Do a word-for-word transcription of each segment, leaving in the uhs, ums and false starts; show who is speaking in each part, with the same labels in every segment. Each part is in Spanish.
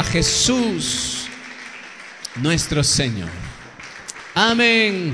Speaker 1: Jesús, nuestro Señor. Amén.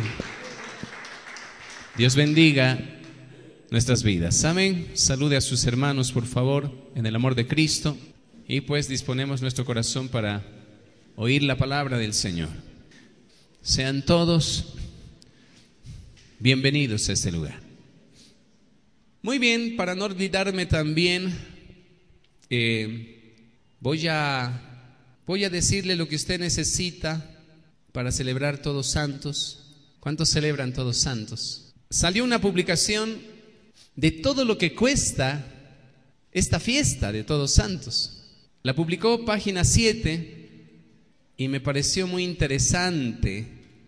Speaker 1: Dios bendiga nuestras vidas. Amén. Salude a sus hermanos, por favor, en el amor de Cristo. Y pues disponemos nuestro corazón para oír la palabra del Señor. Sean todos bienvenidos a este lugar. Muy bien, para no olvidarme también, eh, voy a, voy a decirle lo que usted necesita para celebrar Todos Santos. ¿Cuántos celebran Todos Santos? Salió una publicación de todo lo que cuesta esta fiesta de Todos Santos. La publicó Página siete y me pareció muy interesante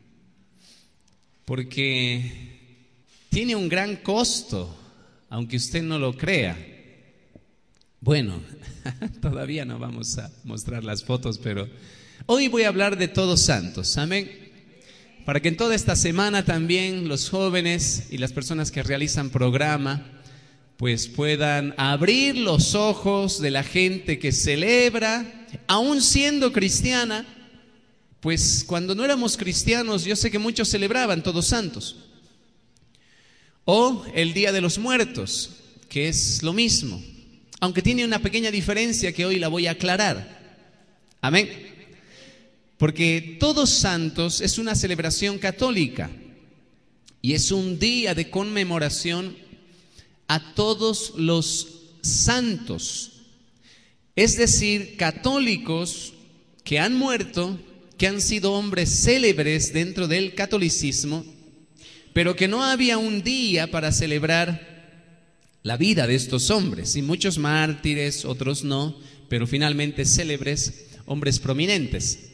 Speaker 1: porque tiene un gran costo, aunque usted no lo crea. Bueno, todavía no vamos a mostrar las fotos, pero hoy voy a hablar de Todos Santos, amén. Para que en toda esta semana también los jóvenes y las personas que realizan programa pues puedan abrir los ojos de la gente que celebra, aún siendo cristiana. Pues cuando no éramos cristianos, yo sé que muchos celebraban Todos Santos. O el Día de los Muertos, que es lo mismo, aunque tiene una pequeña diferencia que hoy la voy a aclarar. Amén. Porque Todos Santos es una celebración católica y es un día de conmemoración a todos los santos, es decir, católicos que han muerto, que han sido hombres célebres dentro del catolicismo, pero que no había un día para celebrar la vida de estos hombres, y muchos mártires, otros no, pero finalmente célebres, hombres prominentes.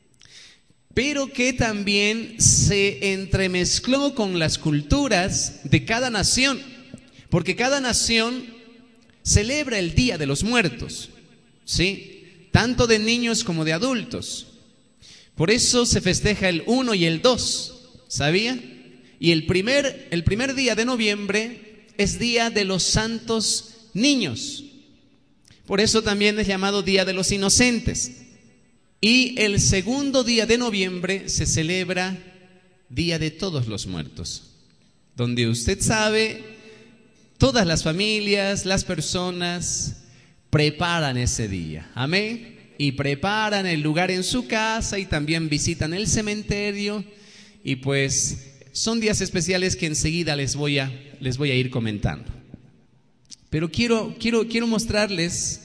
Speaker 1: Pero que también se entremezcló con las culturas de cada nación, porque cada nación celebra el Día de los Muertos, ¿sí? Tanto de niños como de adultos. Por eso se festeja el uno y el dos, ¿sabía? Y el primer, el primer día de noviembre es Día de los Santos Niños. Por eso también es llamado Día de los Inocentes. Y el segundo día de noviembre se celebra Día de Todos los Muertos, donde usted sabe, todas las familias, las personas preparan ese día. Amén. Y preparan el lugar en su casa y también visitan el cementerio. Y pues son días especiales que enseguida les voy a, les voy a ir comentando. Pero quiero, quiero, quiero mostrarles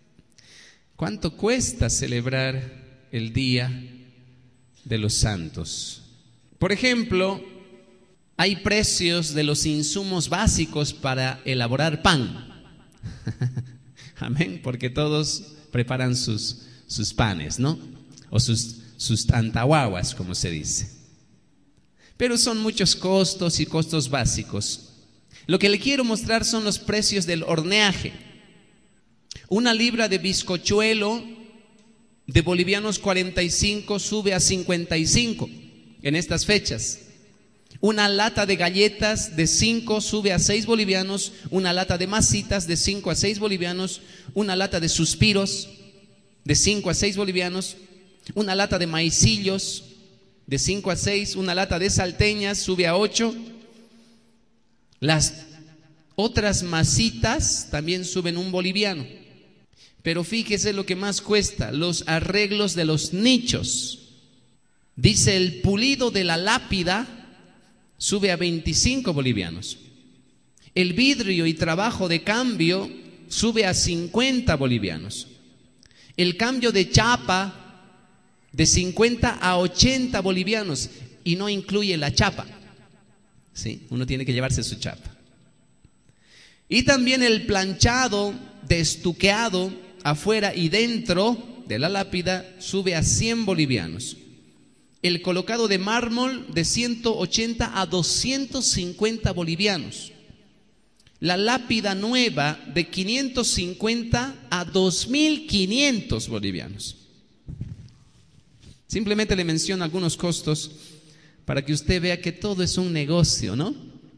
Speaker 1: cuánto cuesta celebrar el Día de los Santos. Por ejemplo, hay precios de los insumos básicos para elaborar pan. Amén, porque todos preparan sus, sus panes, ¿no? O sus, sus tantahuahuas, como se dice. Pero son muchos costos y costos básicos. Lo que le quiero mostrar son los precios del horneaje. Una libra de bizcochuelo de bolivianos cuarenta y cinco sube a cincuenta y cinco en estas fechas. Una lata de galletas de cinco sube a seis bolivianos. Una lata de masitas de cinco a seis bolivianos. Una lata de suspiros de cinco a seis bolivianos. Una lata de maicillos de cinco a seis. Una lata de salteñas sube a ocho. Las otras masitas también suben un boliviano. Pero fíjese lo que más cuesta: los arreglos de los nichos. Dice, el pulido de la lápida sube a veinticinco bolivianos. El vidrio y trabajo de cambio sube a cincuenta bolivianos. El cambio de chapa de cincuenta a ochenta bolivianos, y no incluye la chapa. Sí, uno tiene que llevarse su chapa. Y también el planchado de estuqueado afuera y dentro de la lápida sube a cien bolivianos. El colocado de mármol de ciento ochenta a doscientos cincuenta bolivianos. La lápida nueva de quinientos cincuenta a dos mil quinientos bolivianos. Simplemente le menciono algunos costos para que usted vea que todo es un negocio, ¿no?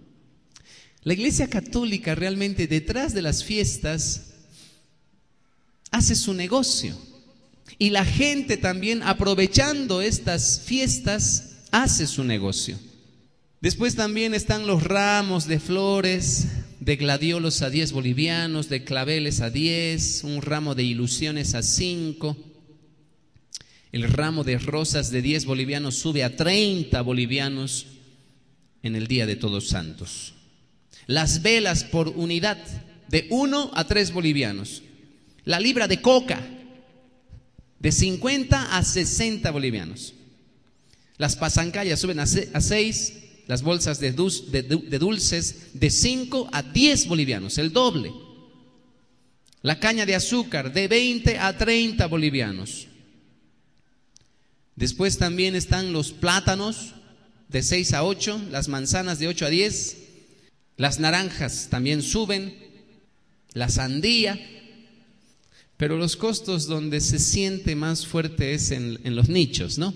Speaker 1: La Iglesia Católica realmente detrás de las fiestas hace su negocio. Y la gente también, aprovechando estas fiestas, hace su negocio. Después también están los ramos de flores, de gladiolos a diez bolivianos, de claveles a diez, un ramo de ilusiones a cinco. El ramo de rosas de diez bolivianos sube a treinta bolivianos en el día de Todos Santos. Las velas por unidad, de uno a tres bolivianos. La libra de coca, de cincuenta a sesenta bolivianos. Las pasancayas suben a seis, las bolsas de, dulce, de, de dulces de cinco a diez bolivianos, el doble. La caña de azúcar de veinte a treinta bolivianos. Después también están los plátanos de seis a ocho, las manzanas de ocho a diez, las naranjas también suben, la sandía. Pero los costos donde se siente más fuerte es en, en los nichos, ¿no?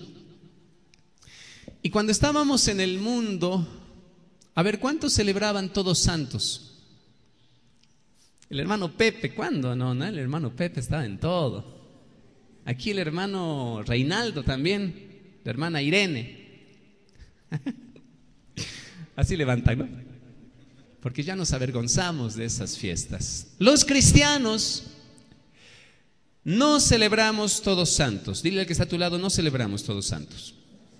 Speaker 1: Y cuando estábamos en el mundo, a ver, ¿cuántos celebraban Todos Santos? El hermano Pepe, ¿cuándo? No, no, el hermano Pepe estaba en todo. Aquí el hermano Reinaldo también, la hermana Irene. Así levantan, ¿no? Porque ya nos avergonzamos de esas fiestas. Los cristianos no celebramos Todos Santos. Dile al que está a tu lado, no celebramos Todos Santos.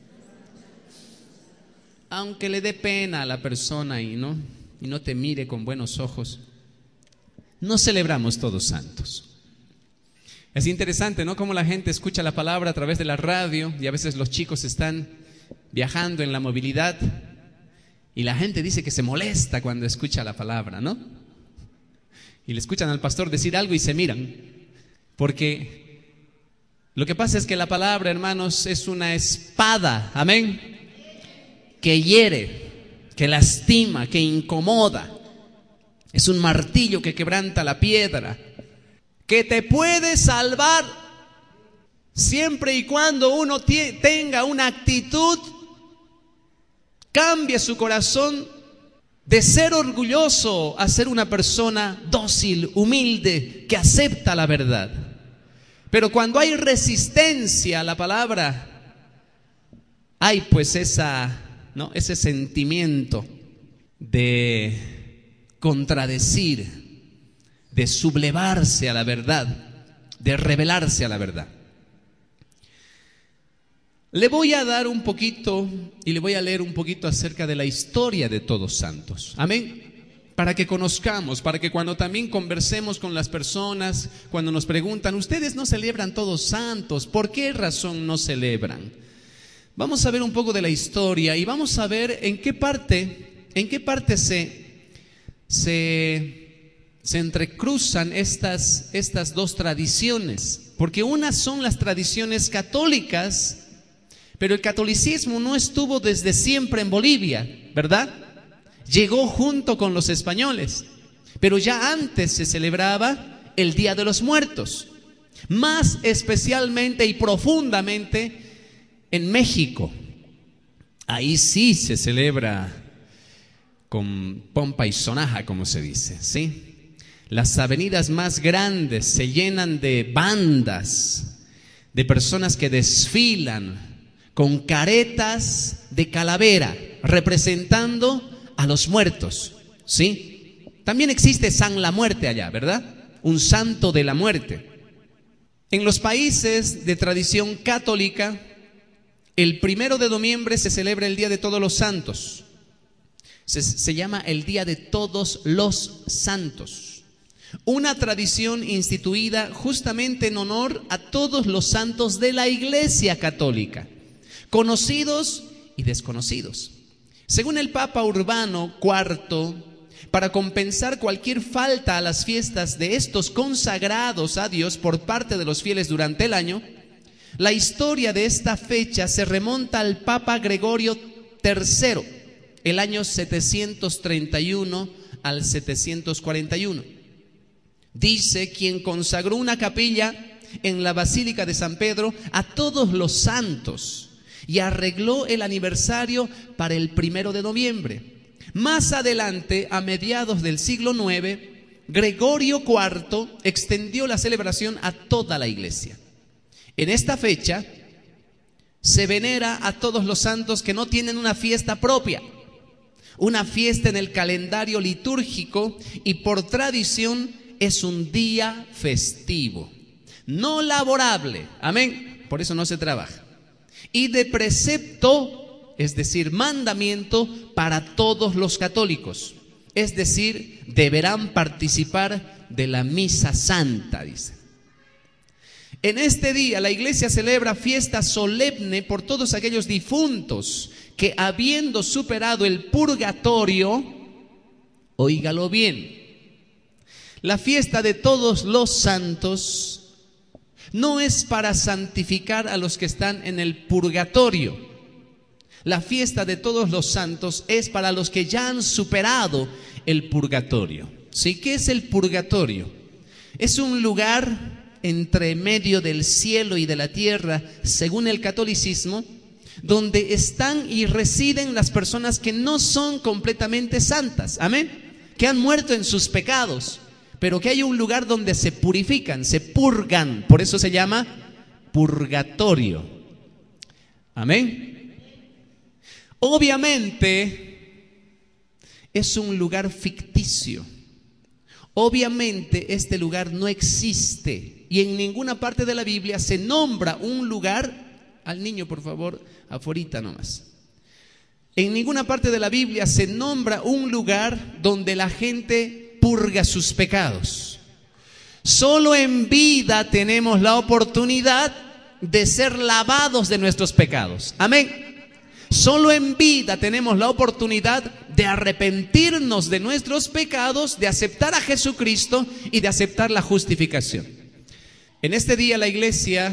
Speaker 1: Aunque le dé pena a la persona y no, y no te mire con buenos ojos, no celebramos Todos Santos. Es interesante, ¿no? Cómo la gente escucha la palabra a través de la radio y a veces los chicos están viajando en la movilidad y la gente dice que se molesta cuando escucha la palabra, ¿no? Y le escuchan al pastor decir algo y se miran. Porque lo que pasa es que la palabra, hermanos, es una espada, amén, que hiere, que lastima, que incomoda. Es un martillo que quebranta la piedra, que te puede salvar siempre y cuando uno t- tenga una actitud, cambie su corazón de ser orgulloso a ser una persona dócil, humilde, que acepta la verdad. Pero cuando hay resistencia a la palabra, hay pues esa, ¿no? ese sentimiento de contradecir, de sublevarse a la verdad, de rebelarse a la verdad. Le voy a dar un poquito y le voy a leer un poquito acerca de la historia de Todos Santos. Amén. Para que conozcamos, para que cuando también conversemos con las personas, cuando nos preguntan, ustedes no celebran Todos Santos, ¿por qué razón no celebran? Vamos a ver un poco de la historia y vamos a ver en qué parte, en qué parte se, se, se entrecruzan estas, estas dos tradiciones. Porque unas son las tradiciones católicas, pero el catolicismo no estuvo desde siempre en Bolivia, ¿verdad? Llegó junto con los españoles, pero ya antes se celebraba el Día de los Muertos, más especialmente y profundamente en México. Ahí sí se celebra con pompa y sonaja, como se dice, ¿sí? Las avenidas más grandes se llenan de bandas, de personas que desfilan con caretas de calavera, representando a los muertos, ¿sí? También existe San la Muerte allá, ¿verdad? Un santo de la muerte. En los países de tradición católica, el primero de noviembre se celebra el Día de Todos los Santos. Se, se llama el Día de Todos los Santos. Una tradición instituida justamente en honor a todos los santos de la Iglesia Católica, conocidos y desconocidos. Según el Papa Urbano cuarto, para compensar cualquier falta a las fiestas de estos consagrados a Dios por parte de los fieles durante el año, la historia de esta fecha se remonta al Papa Gregorio tercero, el año setecientos treinta y uno al setecientos cuarenta y uno. Dice quien consagró una capilla en la Basílica de San Pedro a todos los santos y arregló el aniversario para el primero de noviembre. Más adelante, a mediados del siglo noveno, Gregorio cuarto extendió la celebración a toda la iglesia. En esta fecha se venera a todos los santos que no tienen una fiesta propia, una fiesta en el calendario litúrgico, y por tradición es un día festivo, no laborable, amén, por eso no se trabaja, y de precepto, es decir, mandamiento para todos los católicos, es decir, deberán participar de la misa santa, dice. En este día la iglesia celebra fiesta solemne por todos aquellos difuntos que, habiendo superado el purgatorio, óigalo bien, la fiesta de todos los santos no es para santificar a los que están en el purgatorio. La fiesta de todos los santos es para los que ya han superado el purgatorio. ¿Sí? ¿Qué es el purgatorio? Es un lugar entre medio del cielo y de la tierra, según el catolicismo, donde están y residen las personas que no son completamente santas, amén, que han muerto en sus pecados, pero que hay un lugar donde se purifican, se purgan, por eso se llama purgatorio, amén. Obviamente es un lugar ficticio, obviamente este lugar no existe. Y en ninguna parte de la Biblia se nombra un lugar, al niño por favor, afuerita nomás. En ninguna parte de la Biblia se nombra un lugar donde la gente purga sus pecados. Solo en vida tenemos la oportunidad de ser lavados de nuestros pecados. Amén. Solo en vida tenemos la oportunidad de arrepentirnos de nuestros pecados, de aceptar a Jesucristo y de aceptar la justificación. En este día la iglesia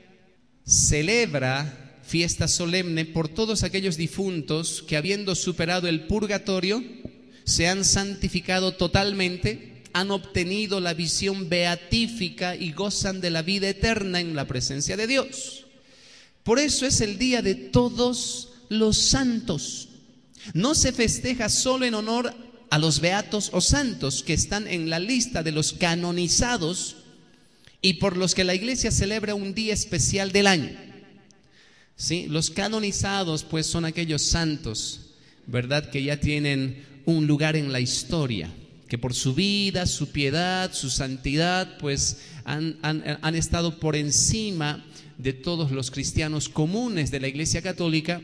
Speaker 1: celebra fiesta solemne por todos aquellos difuntos que, habiendo superado el purgatorio, se han santificado totalmente, han obtenido la visión beatífica y gozan de la vida eterna en la presencia de Dios. Por eso es el día de todos los santos. No se festeja solo en honor a los beatos o santos que están en la lista de los canonizados y por los que la iglesia celebra un día especial del año. ¿Sí? Los canonizados pues son aquellos santos, ¿verdad?, que ya tienen un lugar en la historia, que por su vida, su piedad, su santidad pues han, han, han estado por encima de todos los cristianos comunes de la iglesia católica,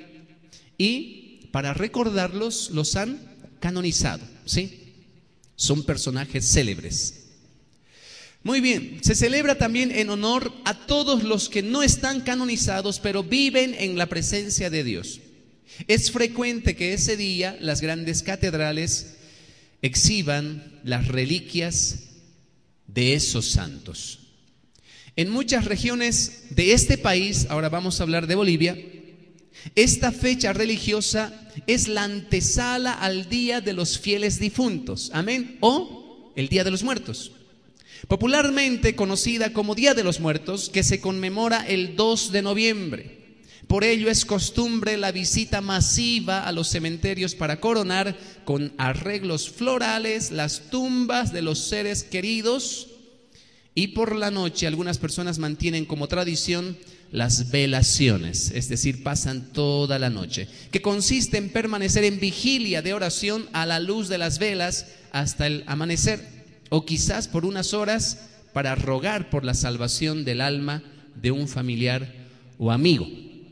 Speaker 1: y para recordarlos los han canonizado, ¿sí? Son personajes célebres. Muy bien, se celebra también en honor a todos los que no están canonizados, pero viven en la presencia de Dios. Es frecuente que ese día las grandes catedrales exhiban las reliquias de esos santos. En muchas regiones de este país, ahora vamos a hablar de Bolivia, esta fecha religiosa es la antesala al Día de los Fieles Difuntos, amén, o el Día de los Muertos, popularmente conocida como Día de los Muertos, que se conmemora el dos de noviembre. Por ello es costumbre la visita masiva a los cementerios para coronar con arreglos florales las tumbas de los seres queridos, y por la noche algunas personas mantienen como tradición las velaciones, es decir, pasan toda la noche, que consiste en permanecer en vigilia de oración a la luz de las velas hasta el amanecer, o quizás por unas horas para rogar por la salvación del alma de un familiar o amigo.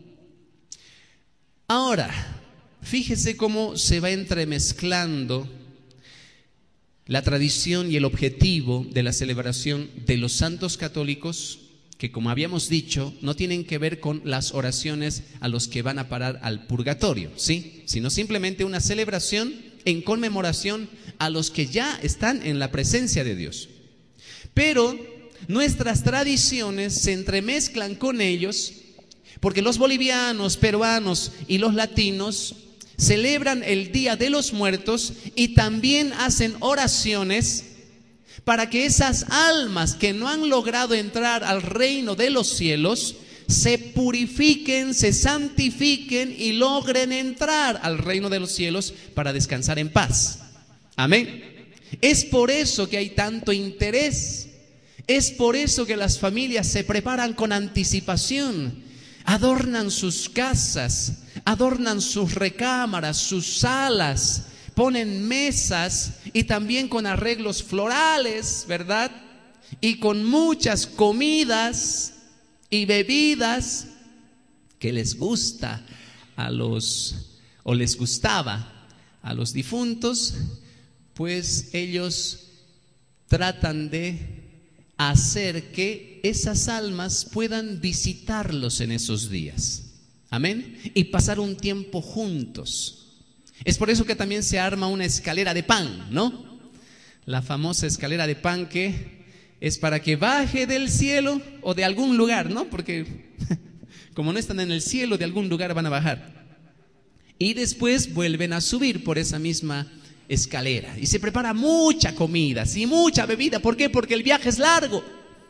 Speaker 1: Ahora, fíjese cómo se va entremezclando la tradición y el objetivo de la celebración de los santos católicos, que, como habíamos dicho, no tienen que ver con las oraciones a los que van a parar al purgatorio, ¿sí?, sino simplemente una celebración en conmemoración a los que ya están en la presencia de Dios. Pero nuestras tradiciones se entremezclan con ellos, porque los bolivianos, peruanos y los latinos celebran el Día de los Muertos y también hacen oraciones para que esas almas que no han logrado entrar al reino de los cielos se purifiquen, se santifiquen y logren entrar al reino de los cielos para descansar en paz. Amén. Es por eso que hay tanto interés Es por eso que las familias se preparan con anticipación, adornan sus casas, adornan sus recámaras, sus salas, ponen mesas y también con arreglos florales, ¿verdad? Y con muchas comidas y bebidas que les gusta a los, o les gustaba a los difuntos, pues ellos tratan de hacer que esas almas puedan visitarlos en esos días. Amén. Y pasar un tiempo juntos. Es por eso que también se arma una escalera de pan, ¿no? La famosa escalera de pan que es para que baje del cielo o de algún lugar, ¿no? Porque como no están en el cielo, de algún lugar van a bajar. Y después vuelven a subir por esa misma escalera. Y se prepara mucha comida, sí, mucha bebida. ¿Por qué? Porque el viaje es largo.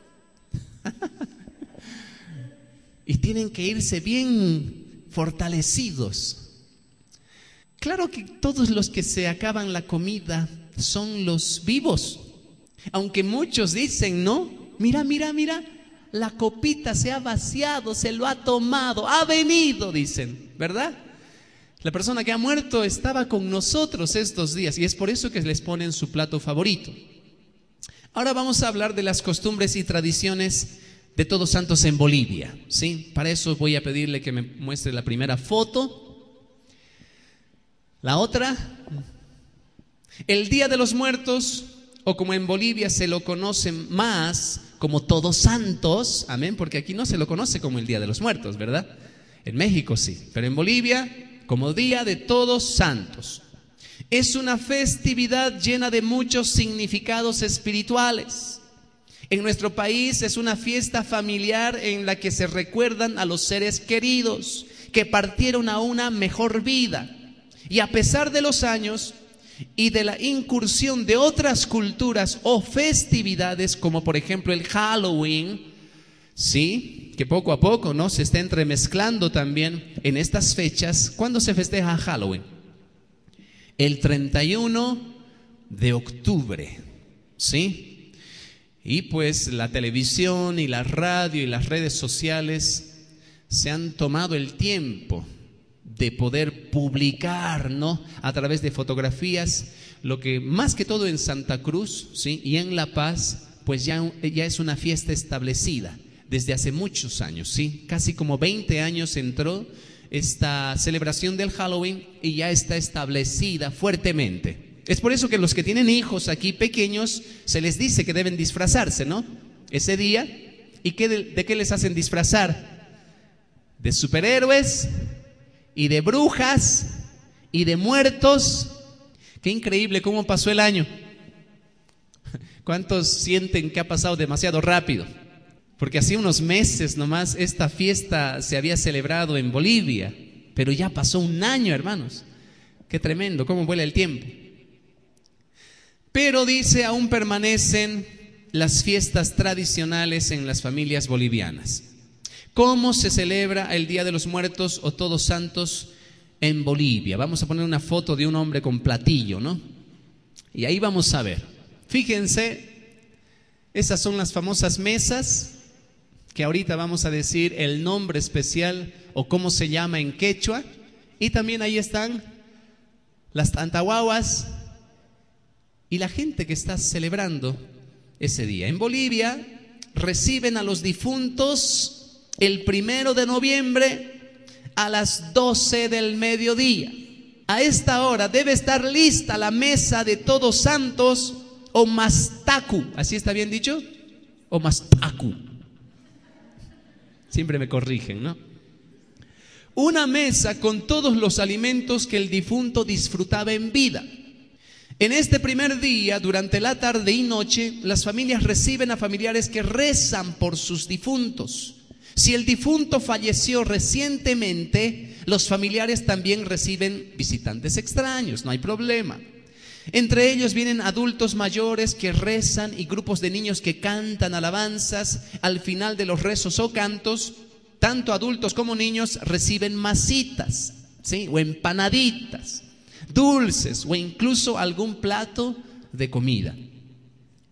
Speaker 1: Y tienen que irse bien fortalecidos. Claro que todos los que se acaban la comida son los vivos. Aunque muchos dicen, no, mira, mira, mira, la copita se ha vaciado, se lo ha tomado, ha venido, dicen, ¿verdad? La persona que ha muerto estaba con nosotros estos días y es por eso que les ponen su plato favorito. Ahora vamos a hablar de las costumbres y tradiciones de Todos Santos en Bolivia, ¿sí? Para eso voy a pedirle que me muestre la primera foto. La otra, el Día de los Muertos, o como en Bolivia se lo conoce más como Todos Santos, amén, porque aquí no se lo conoce como el Día de los Muertos, ¿verdad? En México sí, pero en Bolivia como Día de Todos Santos. Es una festividad llena de muchos significados espirituales. En nuestro país es una fiesta familiar en la que se recuerdan a los seres queridos que partieron a una mejor vida. Y a pesar de los años y de la incursión de otras culturas o festividades, como por ejemplo el Halloween, sí, que poco a poco, ¿no?, se está entremezclando también en estas fechas. ¿Cuándo se festeja Halloween? El treinta y uno de octubre, ¿sí? Y pues la televisión y la radio y las redes sociales se han tomado el tiempo de poder publicar, ¿no?, a través de fotografías, lo que más que todo en Santa Cruz, ¿sí?, y en La Paz, pues ya, ya es una fiesta establecida desde hace muchos años, ¿sí? Casi como veinte años entró esta celebración del Halloween y ya está establecida fuertemente. Es por eso que los que tienen hijos aquí pequeños se les dice que deben disfrazarse, ¿no?, ese día. ¿Y qué de, de qué les hacen disfrazar? De superhéroes y de brujas y de muertos. Qué increíble cómo pasó el año. ¿Cuántos sienten que ha pasado demasiado rápido? Porque hace unos meses nomás esta fiesta se había celebrado en Bolivia, pero ya pasó un año, hermanos. Qué tremendo, cómo vuela el tiempo. Pero dice, aún permanecen las fiestas tradicionales en las familias bolivianas. ¿Cómo se celebra el Día de los Muertos o Todos Santos en Bolivia? Vamos a poner una foto de un hombre con platillo, ¿no? Y ahí vamos a ver. Fíjense, esas son las famosas mesas, que ahorita vamos a decir el nombre especial o cómo se llama en quechua. Y también ahí están las tantahuahuas y la gente que está celebrando ese día. En Bolivia reciben a los difuntos el primero de noviembre a las doce del mediodía. A esta hora debe estar lista la mesa de Todos Santos o mastacu. ¿Así está bien dicho? O mastacu. Siempre me corrigen, ¿no? Una mesa con todos los alimentos que el difunto disfrutaba en vida. En este primer día, durante la tarde y noche, las familias reciben a familiares que rezan por sus difuntos. Si el difunto falleció recientemente, los familiares también reciben visitantes extraños, no hay problema. Entre ellos vienen adultos mayores que rezan y grupos de niños que cantan alabanzas. Al final de los rezos o cantos, tanto adultos como niños reciben masitas, ¿sí?, o empanaditas, dulces o incluso algún plato de comida.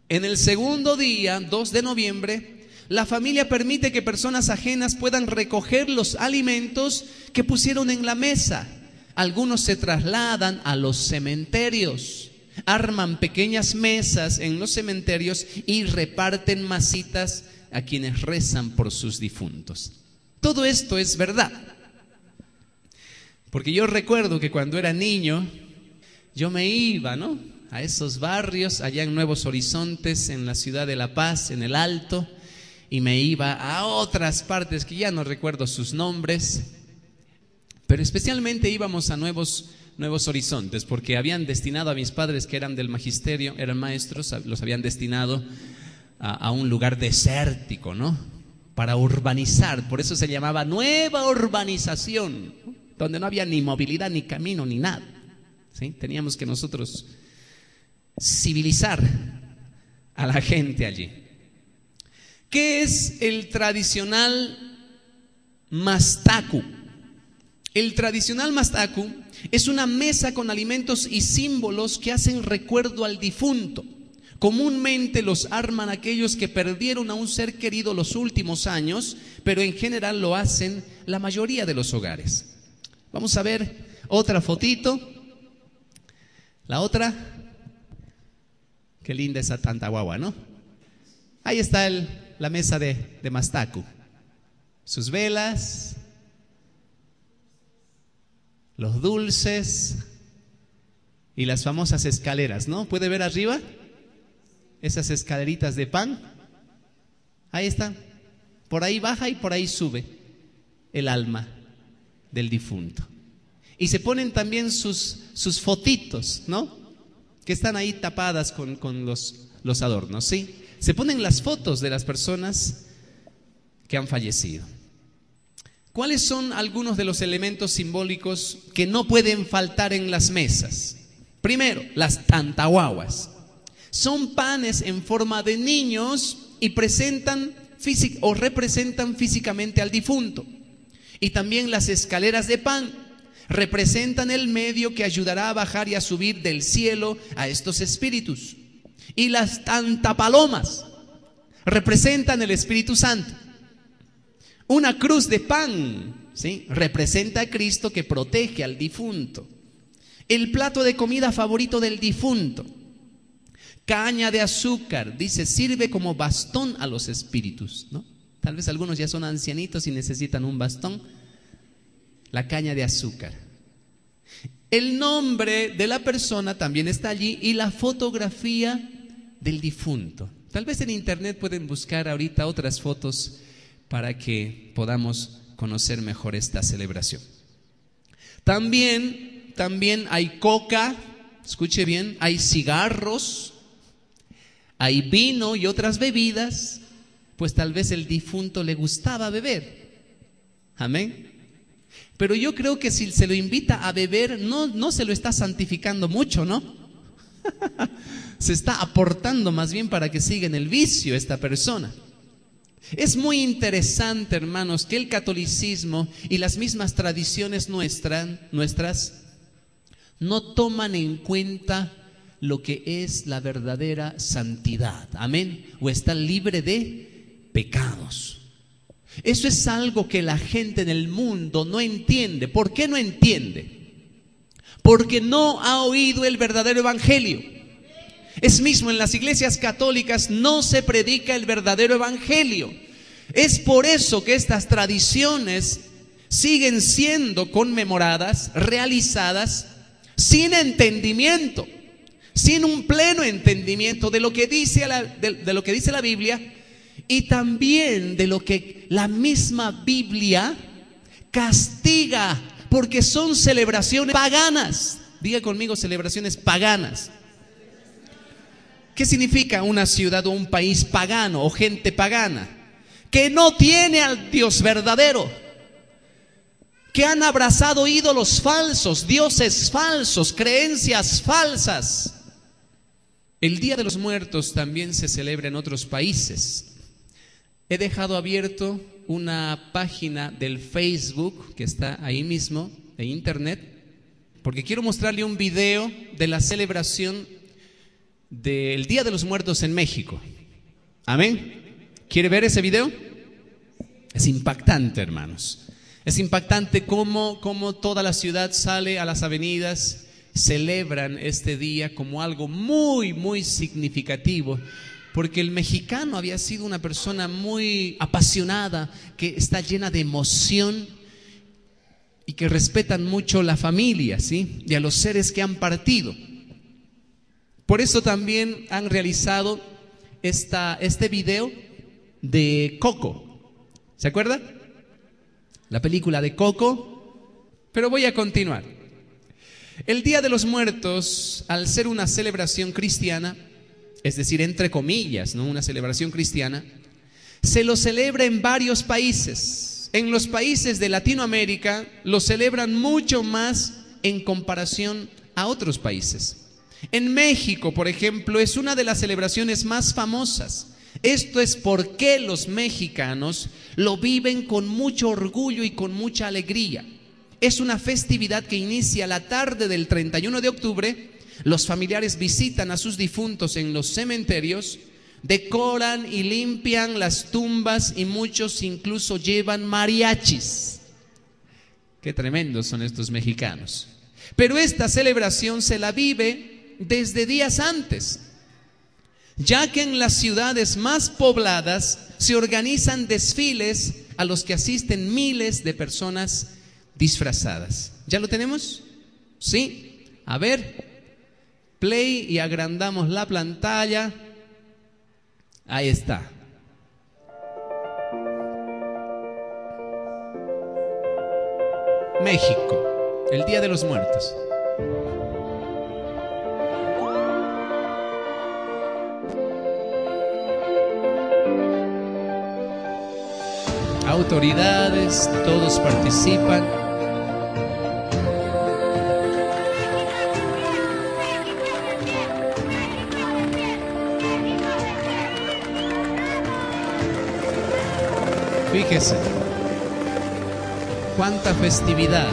Speaker 1: En el segundo día, dos de noviembre, la familia permite que personas ajenas puedan recoger los alimentos que pusieron en la mesa. Algunos se trasladan a los cementerios, arman pequeñas mesas en los cementerios y reparten masitas a quienes rezan por sus difuntos. Todo esto es verdad. Porque yo recuerdo que cuando era niño, yo me iba, ¿no?, a esos barrios allá en Nuevos Horizontes, en la ciudad de La Paz, en el Alto, y me iba a otras partes que ya no recuerdo sus nombres, pero especialmente íbamos a Nuevos, Nuevos Horizontes, porque habían destinado a mis padres, que eran del magisterio, eran maestros, los habían destinado a, a un lugar desértico, ¿no?, para urbanizar. Por eso se llamaba Nueva Urbanización, donde no había ni movilidad, ni camino, ni nada, ¿sí? Teníamos que nosotros civilizar a la gente allí. ¿Qué es el tradicional mastacu? El tradicional mastacu es una mesa con alimentos y símbolos que hacen recuerdo al difunto. Comúnmente los arman aquellos que perdieron a un ser querido los últimos años, pero en general lo hacen la mayoría de los hogares. Vamos a ver otra fotito. La otra. Qué linda esa tanta guagua, ¿no? Ahí está el, la mesa de, de mastacu. Sus velas, los dulces y las famosas escaleras, ¿no? ¿Puede ver arriba? Esas escaleritas de pan. Ahí está. Por ahí baja y por ahí sube el alma del difunto. Y se ponen también sus, sus fotitos, ¿no?, que están ahí tapadas con, con los, los adornos, ¿sí? Se ponen las fotos de las personas que han fallecido. ¿Cuáles son algunos de los elementos simbólicos que no pueden faltar en las mesas? Primero, las tantahuahuas. Son panes en forma de niños y presentan físic- o representan físicamente al difunto. Y también las escaleras de pan representan el medio que ayudará a bajar y a subir del cielo a estos espíritus. Y las tantapalomas representan el Espíritu Santo. Una cruz de pan, ¿sí?, representa a Cristo que protege al difunto. El plato de comida favorito del difunto. Caña de azúcar, dice, sirve como bastón a los espíritus, ¿no? Tal vez algunos ya son ancianitos y necesitan un bastón. La caña de azúcar. El nombre de la persona también está allí y la fotografía del difunto. Tal vez en internet pueden buscar ahorita otras fotos para que podamos conocer mejor esta celebración. También, también hay coca, escuche bien, hay cigarros, hay vino y otras bebidas, pues tal vez el difunto le gustaba beber. Amén. Pero yo creo que si se lo invita a beber, no, no se lo está santificando mucho, ¿no? Se está aportando más bien para que siga en el vicio esta persona. Es muy interesante, hermanos, que el catolicismo y las mismas tradiciones nuestras, nuestras no toman en cuenta lo que es la verdadera santidad. Amén. O está libre de pecados. Eso es algo que la gente en el mundo no entiende. ¿Por qué no entiende? Porque no ha oído el verdadero evangelio. Es mismo en las iglesias católicas no se predica el verdadero evangelio. Es por eso que estas tradiciones siguen siendo conmemoradas, realizadas sin entendimiento, sin un pleno entendimiento de lo que dice la, de, de lo que dice la Biblia. Y también de lo que la misma Biblia castiga, porque son celebraciones paganas. Diga conmigo, celebraciones paganas. ¿Qué significa una ciudad o un país pagano o gente pagana? Que no tiene al Dios verdadero, que han abrazado ídolos falsos, dioses falsos, creencias falsas. El Día de los Muertos también se celebra en otros países. He dejado abierto una página del Facebook que está ahí mismo, en internet, porque quiero mostrarle un video de la celebración del Día de los Muertos en México. Amén. ¿Quiere ver ese video? Es impactante, hermanos. Es impactante cómo, cómo toda la ciudad sale a las avenidas, celebran este día como algo muy, muy significativo, porque el mexicano había sido una persona muy apasionada, que está llena de emoción y que respetan mucho la familia, ¿sí? Y a los seres que han partido. Por eso también han realizado esta, este video de Coco. ¿Se acuerda? La película de Coco. Pero voy a continuar. El Día de los Muertos, al ser una celebración cristiana, es decir, entre comillas, ¿no? Una celebración cristiana, se lo celebra en varios países. En los países de Latinoamérica lo celebran mucho más en comparación a otros países. En México, por ejemplo, es una de las celebraciones más famosas. Esto es porque los mexicanos lo viven con mucho orgullo y con mucha alegría. Es una festividad que inicia la tarde del treinta y uno de octubre. Los familiares visitan a sus difuntos en los cementerios, decoran y limpian las tumbas y muchos incluso llevan mariachis. Qué tremendos son estos mexicanos. Pero esta celebración se la vive desde días antes, ya que en las ciudades más pobladas se organizan desfiles a los que asisten miles de personas disfrazadas. ¿Ya lo tenemos? Sí. A ver, play y agrandamos la pantalla. Ahí está. México, el Día de los Muertos. Autoridades, todos participan. Fíjese, cuánta festividad.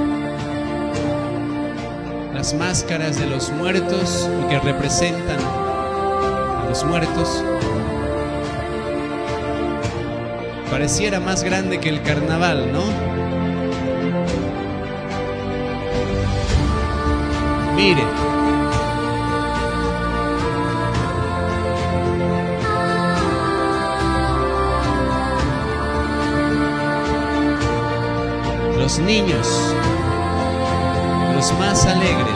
Speaker 1: Las máscaras de los muertos que representan a los muertos. Pareciera más grande que el carnaval, ¿no? Mire. Los niños, los más alegres.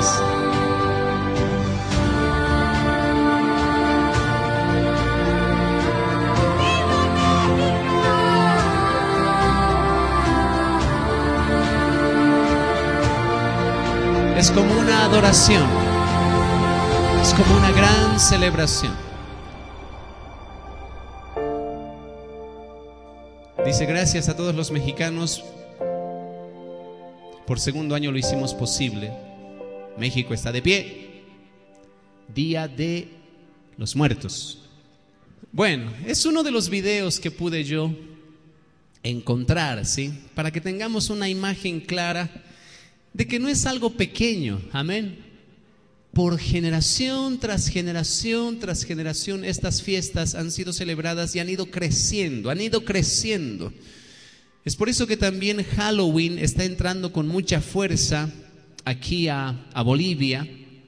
Speaker 1: Es como una adoración, es como una gran celebración. Dice: gracias a todos los mexicanos. Por segundo año lo hicimos posible. México está de pie. Día de los Muertos. Bueno, es uno de los videos que pude yo encontrar, ¿sí? Para que tengamos una imagen clara de que no es algo pequeño, amén. Por generación tras generación tras generación, estas fiestas han sido celebradas y han ido creciendo, han ido creciendo. Es por eso que también Halloween está entrando con mucha fuerza aquí a, a Bolivia.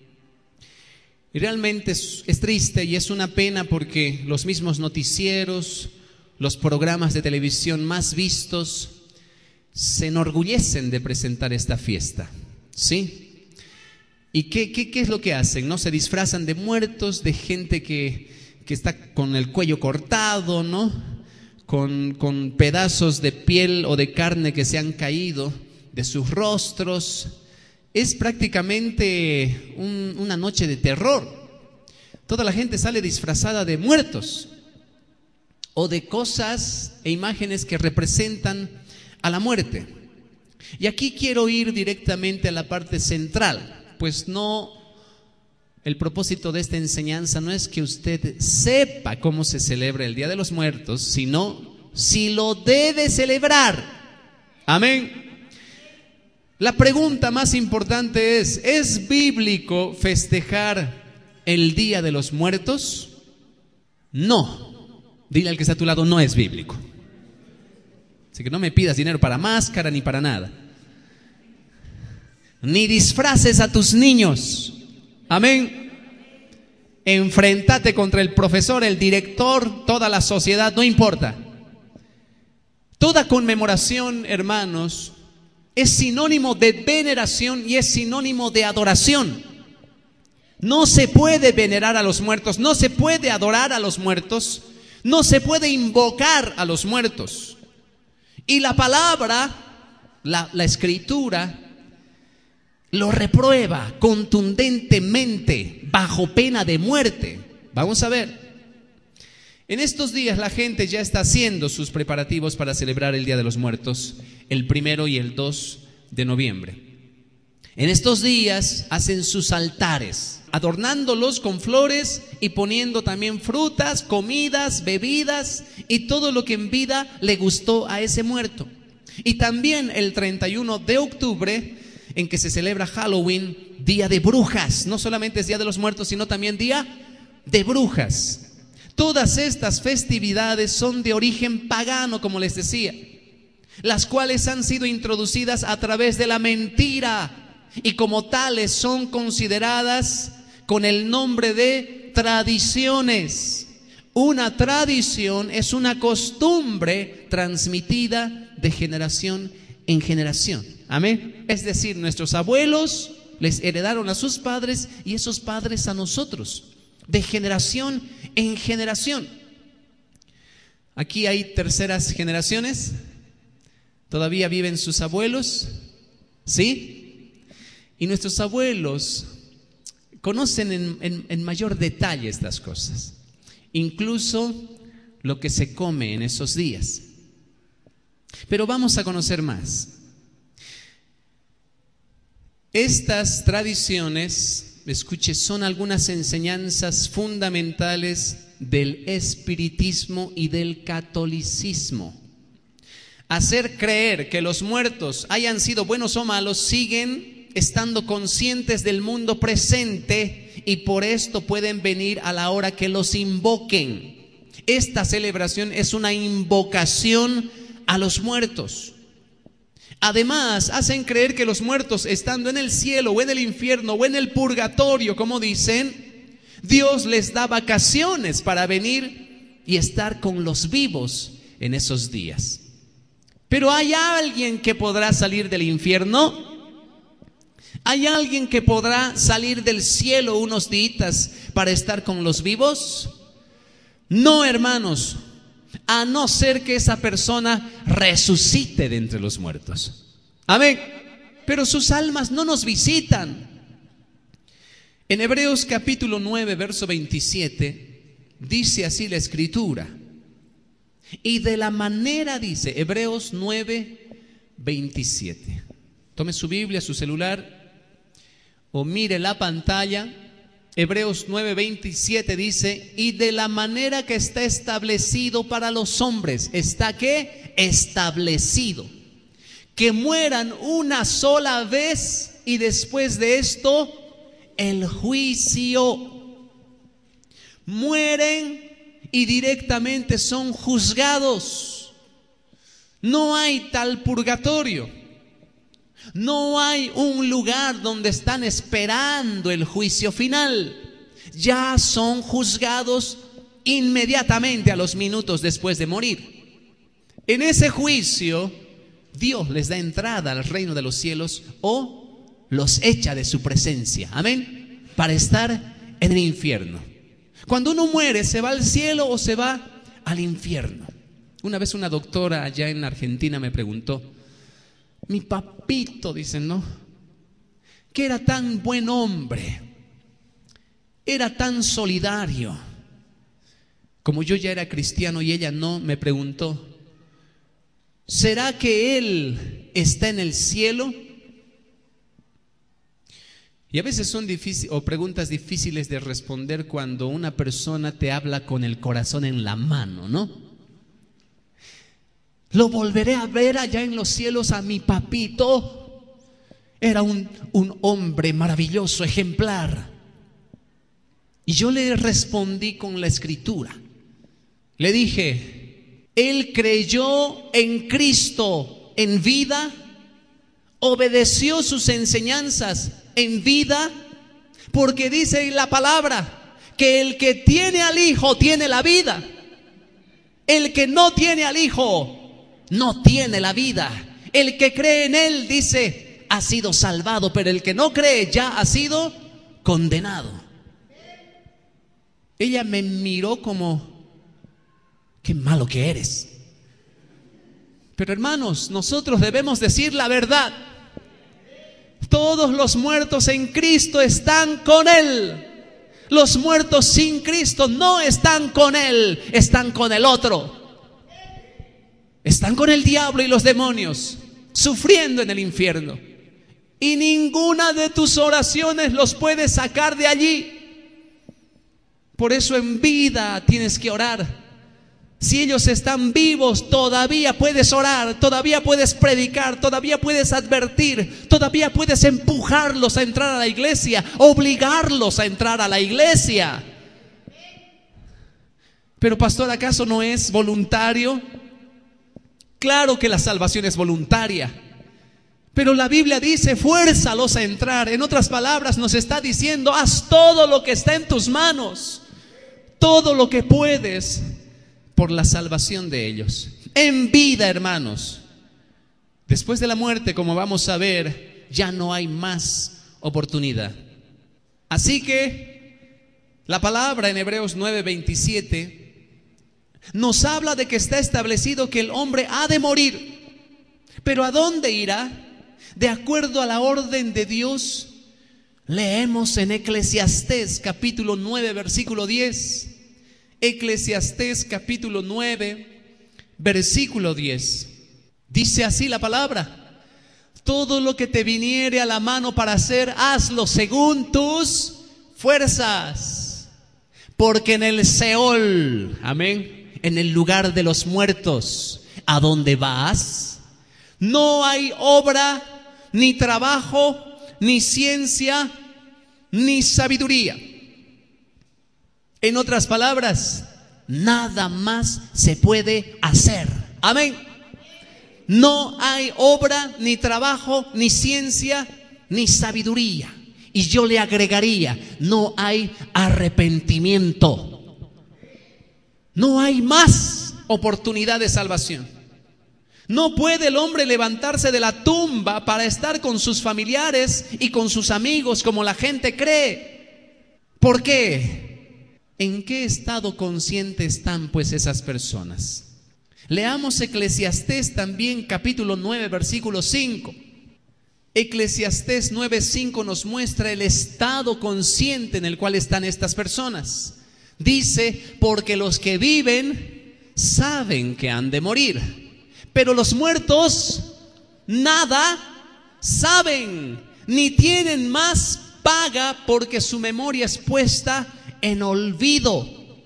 Speaker 1: Y realmente es, es triste y es una pena, porque los mismos noticieros, los programas de televisión más vistos se enorgullecen de presentar esta fiesta, ¿sí? ¿Y qué, qué, qué es lo que hacen? ¿No? Se disfrazan de muertos, de gente que, que está con el cuello cortado, ¿no? Con, con pedazos de piel o de carne que se han caído de sus rostros. Es prácticamente un, una noche de terror. Toda la gente sale disfrazada de muertos o de cosas e imágenes que representan a la muerte. Y aquí quiero ir directamente a la parte central, pues no, el propósito de esta enseñanza no es que usted sepa cómo se celebra el Día de los Muertos, sino si lo debe celebrar. Amén. La pregunta más importante es: ¿es bíblico festejar el Día de los Muertos? No. Dile al que está a tu lado, no es bíblico. Así que no me pidas dinero para máscara ni para nada. Ni disfraces a tus niños. Amén. Enfréntate contra el profesor, el director, toda la sociedad, no importa. Toda conmemoración, hermanos, es sinónimo de veneración y es sinónimo de adoración. No se puede venerar a los muertos, no se puede adorar a los muertos, no se puede invocar a los muertos. Y la palabra, la, la escritura, lo reprueba contundentemente bajo pena de muerte. Vamos a ver. En estos días la gente ya está haciendo sus preparativos para celebrar el Día de los Muertos, el primero y el dos de noviembre. En estos días hacen sus altares, adornándolos con flores y poniendo también frutas, comidas, bebidas y todo lo que en vida le gustó a ese muerto. Y también el treinta y uno de octubre, en que se celebra Halloween, Día de Brujas. No solamente es Día de los Muertos, sino también Día de Brujas. Todas estas festividades son de origen pagano, como les decía, las cuales han sido introducidas a través de la mentira y como tales son consideradas con el nombre de tradiciones. Una tradición es una costumbre transmitida de generación en generación. Amén. Es decir, nuestros abuelos les heredaron a sus padres y esos padres a nosotros, de generación en generación. Aquí hay terceras generaciones. ¿Todavía viven sus abuelos? ¿Sí? Y nuestros abuelos conocen en, en, en mayor detalle estas cosas, incluso lo que se come en esos días. Pero vamos a conocer más. Estas tradiciones, escuche, son algunas enseñanzas fundamentales del espiritismo y del catolicismo. Hacer creer que los muertos hayan sido buenos o malos siguen estando conscientes del mundo presente y por esto pueden venir a la hora que los invoquen. Esta celebración es una invocación a los muertos. Además, hacen creer que los muertos, estando en el cielo o en el infierno o en el purgatorio, como dicen, Dios les da vacaciones para venir y estar con los vivos en esos días. Pero ¿hay alguien que podrá salir del infierno? ¿Hay alguien que podrá salir del cielo unos días para estar con los vivos? No, hermanos, a no ser que esa persona resucite de entre los muertos. Amén. Pero sus almas no nos visitan. En Hebreos capítulo nueve, verso veintisiete, dice así la escritura. Y de la manera, dice, Hebreos nueve, veintisiete. Tome su Biblia, su celular, o mire la pantalla. Hebreos nueve, veintisiete dice: y de la manera que está establecido para los hombres. ¿Está qué? Establecido. Que mueran una sola vez y después de esto el juicio. Mueren y directamente son juzgados. No hay tal purgatorio. No hay un lugar donde están esperando el juicio final. Ya son juzgados inmediatamente a los minutos después de morir. En ese juicio, Dios les da entrada al reino de los cielos o los echa de su presencia. Amén. Para estar en el infierno. Cuando uno muere, ¿se va al cielo o se va al infierno? Una vez una doctora allá en Argentina me preguntó: mi papito, dicen, ¿no? Que era tan buen hombre, era tan solidario. Como yo ya era cristiano y ella no, me preguntó: ¿será que él está en el cielo? Y a veces son difíciles o preguntas difíciles de responder cuando una persona te habla con el corazón en la mano, ¿no? Lo volveré a ver allá en los cielos a mi papito. Era un, un hombre maravilloso, ejemplar. Y yo le respondí con la escritura. Le dije, él creyó en Cristo en vida, obedeció sus enseñanzas en vida, porque dice la palabra que el que tiene al Hijo tiene la vida. El que no tiene al Hijo no tiene la vida. El que cree en Él, dice, ha sido salvado, pero el que no cree ya ha sido condenado. Ella me miró como, qué malo que eres. Pero hermanos, nosotros debemos decir la verdad. Todos los muertos en Cristo están con Él. Los muertos sin Cristo no están con Él, están con el otro. Están con el diablo y los demonios, sufriendo en el infierno. Y ninguna de tus oraciones los puede sacar de allí. Por eso en vida tienes que orar. Si ellos están vivos, todavía puedes orar, todavía puedes predicar, todavía puedes advertir, todavía puedes empujarlos a entrar a la iglesia, obligarlos a entrar a la iglesia. Pero pastor, ¿acaso no es voluntario? Claro que la salvación es voluntaria, pero la Biblia dice, fuérzalos a entrar. En otras palabras, nos está diciendo, haz todo lo que está en tus manos, todo lo que puedes, por la salvación de ellos. En vida, hermanos. Después de la muerte, como vamos a ver, ya no hay más oportunidad. Así que la palabra en Hebreos nueve veintisiete nos habla de que está establecido que el hombre ha de morir. Pero ¿a dónde irá? De acuerdo a la orden de Dios. Leemos en Eclesiastés capítulo nueve versículo diez. Eclesiastés capítulo nueve versículo diez. Dice así la palabra: todo lo que te viniere a la mano para hacer, hazlo según tus fuerzas, porque en el Seol, amén, en el lugar de los muertos, a donde vas, no hay obra, ni trabajo, ni ciencia, ni sabiduría. En otras palabras, nada más se puede hacer. Amén. No hay obra, ni trabajo, ni ciencia, ni sabiduría. Y yo le agregaría, no hay arrepentimiento. No hay más oportunidad de salvación. No puede el hombre levantarse de la tumba para estar con sus familiares y con sus amigos como la gente cree. ¿Por qué? ¿En qué estado consciente están pues esas personas? Leamos Eclesiastés también capítulo nueve versículo cinco. Eclesiastés nueve cinco nos muestra el estado consciente en el cual están estas personas. Dice, porque los que viven saben que han de morir, pero los muertos nada saben, ni tienen más paga, porque su memoria es puesta en olvido.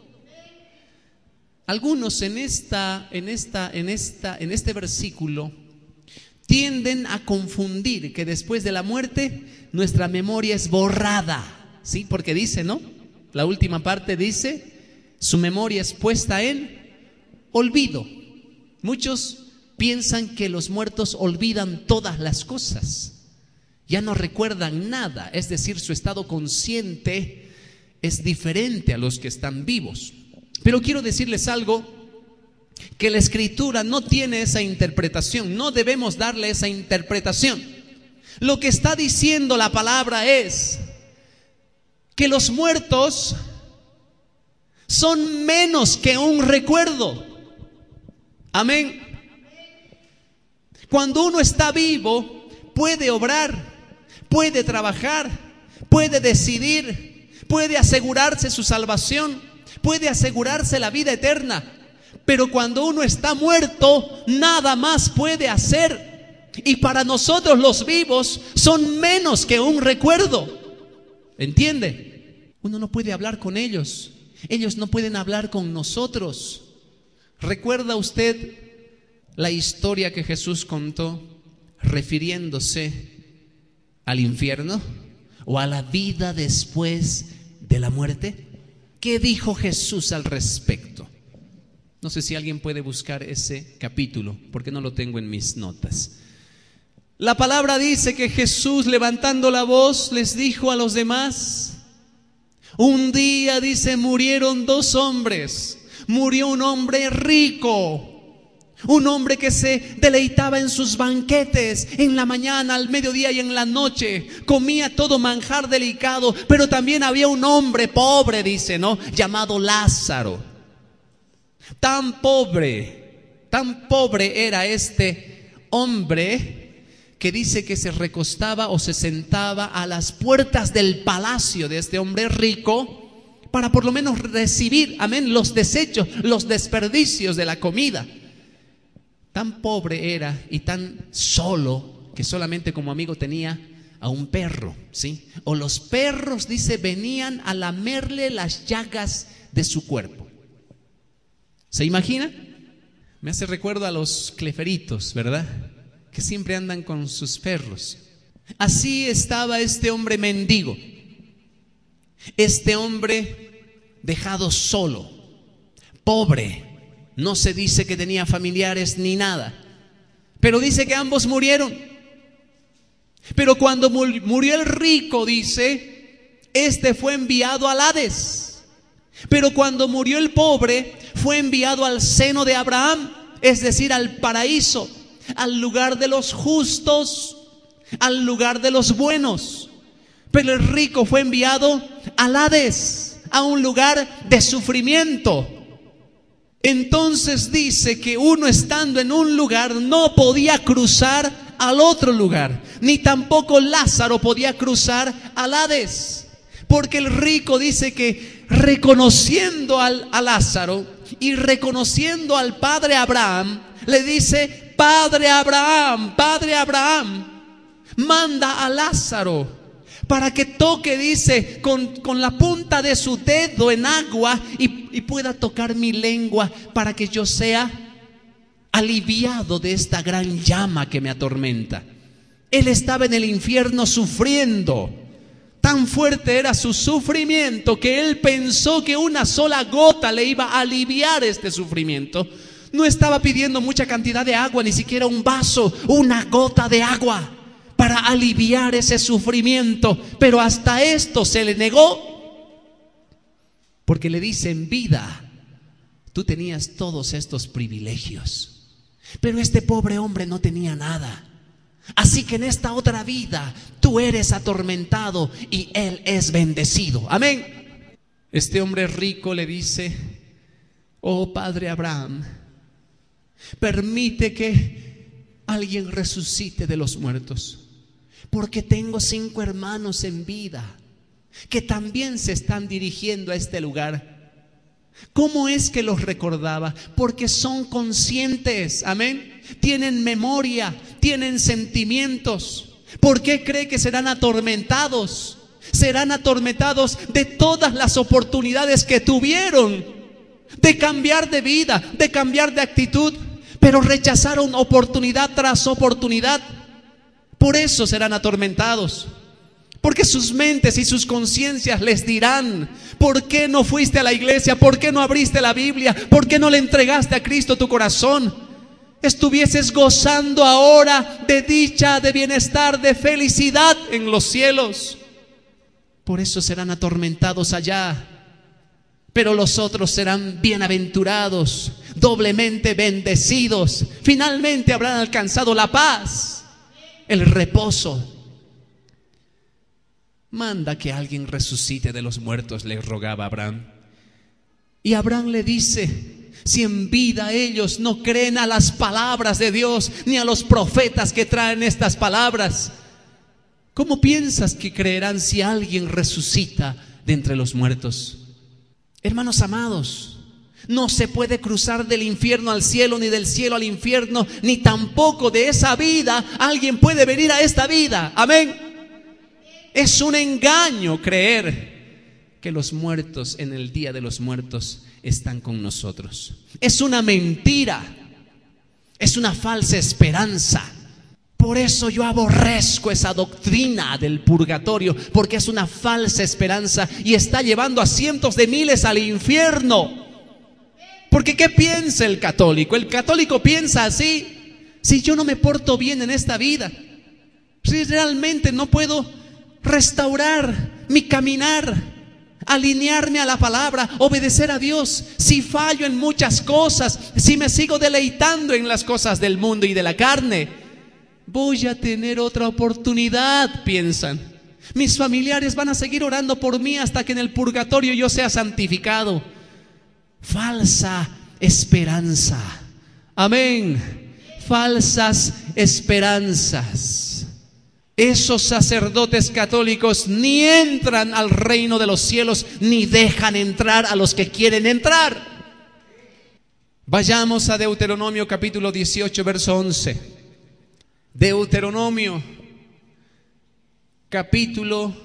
Speaker 1: Algunos en esta, en esta, en esta, en este versículo tienden a confundir que después de la muerte nuestra memoria es borrada, ¿sí? Porque dice, ¿no? La última parte dice, su memoria es puesta en olvido. Muchos piensan que los muertos olvidan todas las cosas, ya no recuerdan nada, es decir, su estado consciente es diferente a los que están vivos. Pero quiero decirles algo, que la Escritura no tiene esa interpretación, no debemos darle esa interpretación. Lo que está diciendo la palabra es que los muertos son menos que un recuerdo. Amén. Cuando uno está vivo, puede obrar, puede trabajar, puede decidir, puede asegurarse su salvación, puede asegurarse la vida eterna. Pero cuando uno está muerto, nada más puede hacer. Y para nosotros los vivos son menos que un recuerdo. ¿Entiende? Uno no puede hablar con ellos, ellos no pueden hablar con nosotros. ¿Recuerda usted la historia que Jesús contó refiriéndose al infierno o a la vida después de la muerte? ¿Qué dijo Jesús al respecto? No sé si alguien puede buscar ese capítulo, porque no lo tengo en mis notas. La palabra dice que Jesús, levantando la voz, les dijo a los demás: un día, dice, murieron dos hombres. Murió un hombre rico, un hombre que se deleitaba en sus banquetes, en la mañana, al mediodía y en la noche. Comía todo manjar delicado. Pero también había un hombre pobre, dice, ¿no?, llamado Lázaro. Tan pobre, tan pobre era este hombre, que dice que se recostaba o se sentaba a las puertas del palacio de este hombre rico, para por lo menos recibir, amén, los desechos, los desperdicios de la comida. Tan pobre era y tan solo que solamente como amigo tenía a un perro, ¿sí? O los perros, dice, venían a lamerle las llagas de su cuerpo. ¿Se imagina? Me hace recuerdo a los cleferitos, ¿verdad?, que siempre andan con sus perros. Así estaba este hombre mendigo, este hombre dejado solo, pobre. No se dice que tenía familiares ni nada, pero dice que ambos murieron. Pero cuando murió el rico, dice, este fue enviado al Hades. Pero cuando murió el pobre, fue enviado al seno de Abraham, es decir, al paraíso, al lugar de los justos, al lugar de los buenos. Pero el rico fue enviado al Hades, a un lugar de sufrimiento. Entonces dice que uno, estando en un lugar, no podía cruzar al otro lugar, ni tampoco Lázaro podía cruzar al Hades, porque el rico dice que reconociendo al, a Lázaro y reconociendo al padre Abraham, le dice: Padre Abraham, Padre Abraham, manda a Lázaro para que toque, dice, con, con la punta de su dedo en agua y, y pueda tocar mi lengua, para que yo sea aliviado de esta gran llama que me atormenta. Él estaba en el infierno sufriendo. Tan fuerte era su sufrimiento que él pensó que una sola gota le iba a aliviar este sufrimiento. No estaba pidiendo mucha cantidad de agua, ni siquiera un vaso, una gota de agua para aliviar ese sufrimiento. Pero hasta esto se le negó, porque le dice: en vida tú tenías todos estos privilegios, pero este pobre hombre no tenía nada. Así que en esta otra vida tú eres atormentado y él es bendecido. Amén. Este hombre rico le dice: oh Padre Abraham, permite que alguien resucite de los muertos, porque tengo cinco hermanos en vida que también se están dirigiendo a este lugar. ¿Cómo es que los recordaba? Porque son conscientes, amén. Tienen memoria, tienen sentimientos. ¿Por qué cree que serán atormentados? Serán atormentados de todas las oportunidades que tuvieron de cambiar de vida, de cambiar de actitud, pero rechazaron oportunidad tras oportunidad. Por eso serán atormentados, porque sus mentes y sus conciencias les dirán: ¿por qué no fuiste a la iglesia? ¿Por qué no abriste la Biblia? ¿Por qué no le entregaste a Cristo tu corazón? Estuvieses gozando ahora de dicha, de bienestar, de felicidad en los cielos. Por eso serán atormentados allá. Pero los otros serán bienaventurados, doblemente bendecidos. Finalmente habrán alcanzado la paz, el reposo. Manda que alguien resucite de los muertos, le rogaba Abraham. Y Abraham le dice: si en vida ellos no creen a las palabras de Dios, ni a los profetas que traen estas palabras, ¿cómo piensas que creerán si alguien resucita de entre los muertos? Hermanos amados, no se puede cruzar del infierno al cielo, ni del cielo al infierno, ni tampoco de esa vida alguien puede venir a esta vida. Amén. Es un engaño creer que los muertos en el día de los muertos están con nosotros. Es una mentira, es una falsa esperanza. Por eso yo aborrezco esa doctrina del purgatorio, porque es una falsa esperanza y está llevando a cientos de miles al infierno. Porque ¿qué piensa el católico? El católico piensa así: si yo no me porto bien en esta vida, si realmente no puedo restaurar mi caminar, alinearme a la palabra, obedecer a Dios, si fallo en muchas cosas, si me sigo deleitando en las cosas del mundo y de la carne, voy a tener otra oportunidad, piensan. Mis familiares van a seguir orando por mí hasta que en el purgatorio yo sea santificado. Falsa esperanza. Amén. Falsas esperanzas. Esos sacerdotes católicos ni entran al reino de los cielos, ni dejan entrar a los que quieren entrar. Vayamos a Deuteronomio capítulo dieciocho, verso once. Deuteronomio capítulo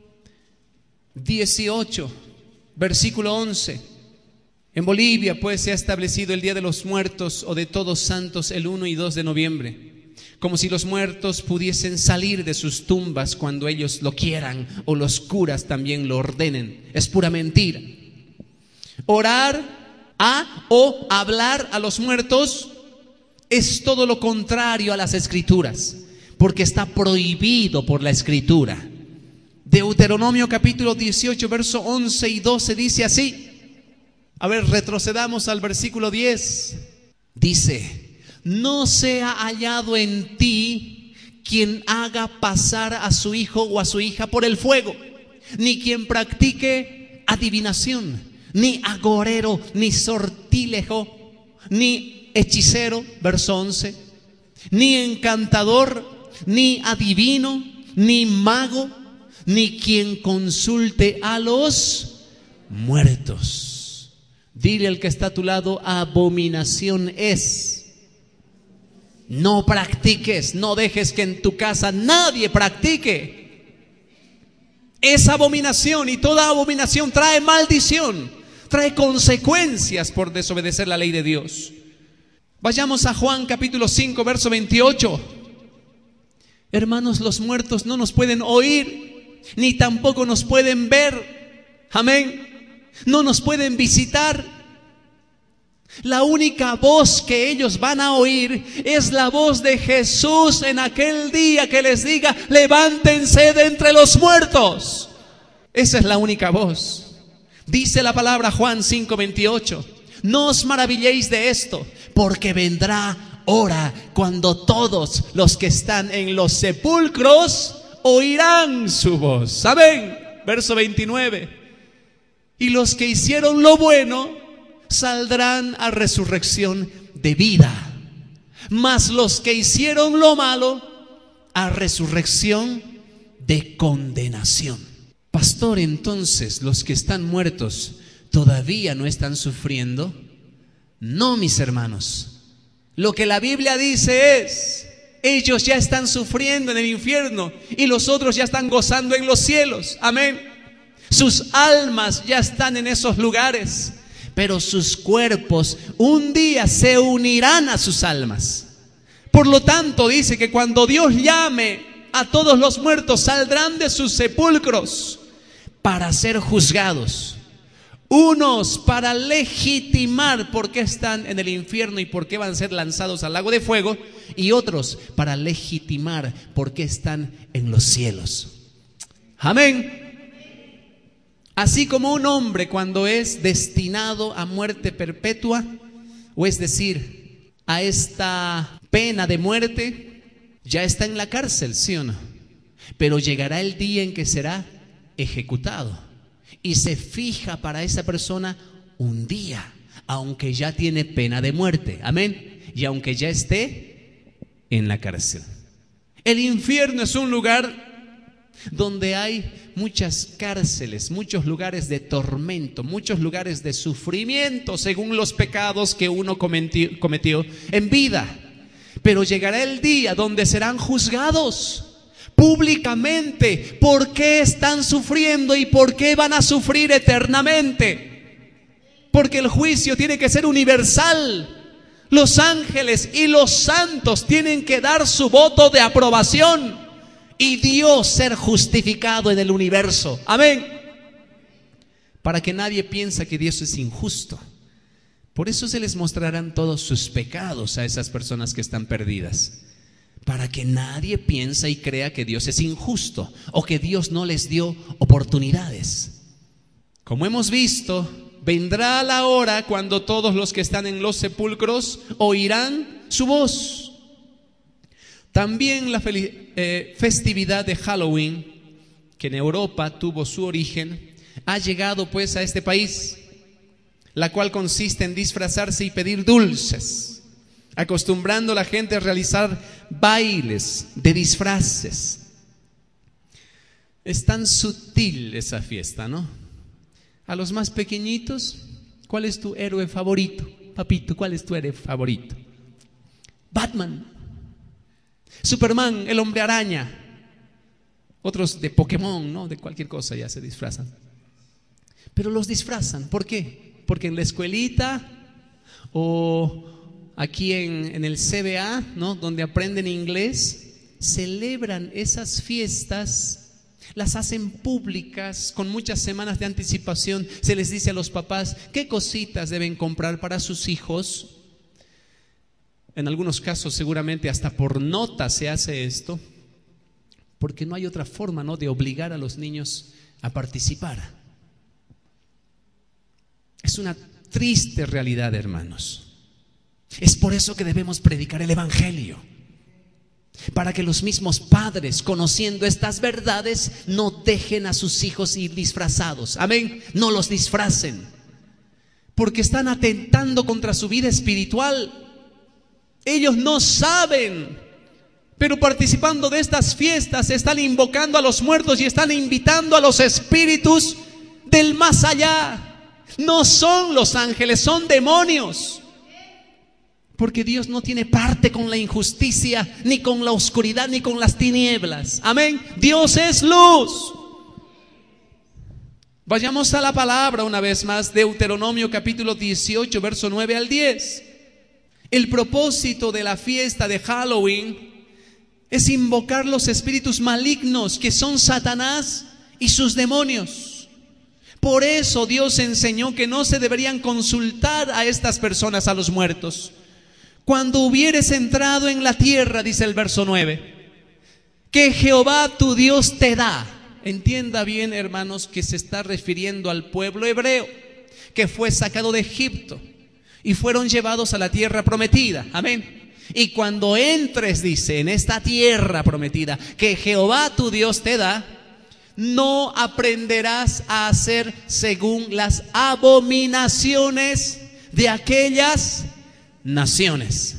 Speaker 1: dieciocho, versículo once. En Bolivia, pues, se ha establecido el Día de los Muertos o de Todos Santos el uno y dos de noviembre, como si los muertos pudiesen salir de sus tumbas cuando ellos lo quieran o los curas también lo ordenen. Es pura mentira. Orar a o hablar a los muertos es todo lo contrario a las Escrituras, porque está prohibido por la Escritura. Deuteronomio capítulo dieciocho, verso once y doce dice así. A ver, retrocedamos al versículo diez. Dice: no sea hallado en ti quien haga pasar a su hijo o a su hija por el fuego, ni quien practique adivinación, ni agorero, ni sortilejo, ni hechicero, verso once, ni encantador, ni adivino, ni mago, ni quien consulte a los muertos. Dile al que está a tu lado: abominación es. No practiques, no dejes que en tu casa nadie practique. Es abominación, y toda abominación trae maldición, trae consecuencias por desobedecer la ley de Dios. Vayamos a Juan capítulo cinco, verso veintiocho. Hermanos, los muertos no nos pueden oír, ni tampoco nos pueden ver. Amén. No nos pueden visitar. La única voz que ellos van a oír es la voz de Jesús en aquel día, que les diga: levántense de entre los muertos. Esa es la única voz. Dice la palabra Juan cinco veintiocho: no os maravilléis de esto, porque vendrá hora cuando todos los que están en los sepulcros oirán su voz. Amén. Verso veintinueve: y los que hicieron lo bueno saldrán a resurrección de vida, mas los que hicieron lo malo a resurrección de condenación. Pastor, entonces, ¿los que están muertos todavía no están sufriendo? No, mis hermanos. Lo que la Biblia dice es: ellos ya están sufriendo en el infierno y los otros ya están gozando en los cielos. Amén. Sus almas ya están en esos lugares, pero sus cuerpos un día se unirán a sus almas. Por lo tanto, dice que cuando Dios llame a todos los muertos, saldrán de sus sepulcros para ser juzgados. Unos para legitimar por qué están en el infierno y por qué van a ser lanzados al lago de fuego, y otros para legitimar por qué están en los cielos. Amén. Así como un hombre, cuando es destinado a muerte perpetua, o es decir, a esta pena de muerte, ya está en la cárcel, ¿sí o no? Pero llegará el día en que será ejecutado, y se fija para esa persona un día, aunque ya tiene pena de muerte. Amén. Y aunque ya esté en la cárcel. El infierno es un lugar donde hay muchas cárceles, muchos lugares de tormento, muchos lugares de sufrimiento según los pecados que uno cometió, cometió en vida. Pero llegará el día donde serán juzgados públicamente por qué están sufriendo y por qué van a sufrir eternamente. Porque el juicio tiene que ser universal. Los ángeles y los santos tienen que dar su voto de aprobación y Dios ser justificado en el universo. Amén. Para que nadie piense que Dios es injusto. Por eso se les mostrarán todos sus pecados a esas personas que están perdidas. Para que nadie piense y crea que Dios es injusto o que Dios no les dio oportunidades. Como hemos visto, vendrá la hora cuando todos los que están en los sepulcros oirán su voz. También la eh, festividad de Halloween, que en Europa tuvo su origen, ha llegado pues a este país, la cual consiste en disfrazarse y pedir dulces, acostumbrando a la gente a realizar bailes de disfraces. Es tan sutil esa fiesta, ¿no? A los más pequeñitos, ¿cuál es tu héroe favorito? Papito, ¿cuál es tu héroe favorito? Batman, Superman, el hombre araña. Otros de Pokémon, ¿no? De cualquier cosa ya se disfrazan. Pero los disfrazan, ¿por qué? Porque en la escuelita o aquí en, en el C B A, ¿no? Donde aprenden inglés, celebran esas fiestas, las hacen públicas con muchas semanas de anticipación. Se les dice a los papás qué cositas deben comprar para sus hijos. En algunos casos seguramente hasta por nota se hace esto, porque no hay otra forma, ¿no?, de obligar a los niños a participar. Es una triste realidad, hermanos. Es por eso que debemos predicar el evangelio, para que los mismos padres, conociendo estas verdades, no dejen a sus hijos ir disfrazados. Amén. No los disfracen, porque están atentando contra su vida espiritual. Ellos no saben, pero participando de estas fiestas están invocando a los muertos y están invitando a los espíritus del más allá. No son los ángeles, son demonios. Porque Dios no tiene parte con la injusticia, ni con la oscuridad, ni con las tinieblas. Amén. Dios es luz. Vayamos a la palabra una vez más. Deuteronomio capítulo dieciocho, verso nueve al diez. El propósito de la fiesta de Halloween es invocar los espíritus malignos que son Satanás y sus demonios. Por eso Dios enseñó que no se deberían consultar a estas personas, a los muertos. Cuando hubieres entrado en la tierra, dice el verso nueve, que Jehová tu Dios te da. Entienda bien, hermanos, que se está refiriendo al pueblo hebreo que fue sacado de Egipto y fueron llevados a la tierra prometida. Amén. Y cuando entres, dice, en esta tierra prometida que Jehová tu Dios te da, no aprenderás a hacer según las abominaciones de aquellas naciones.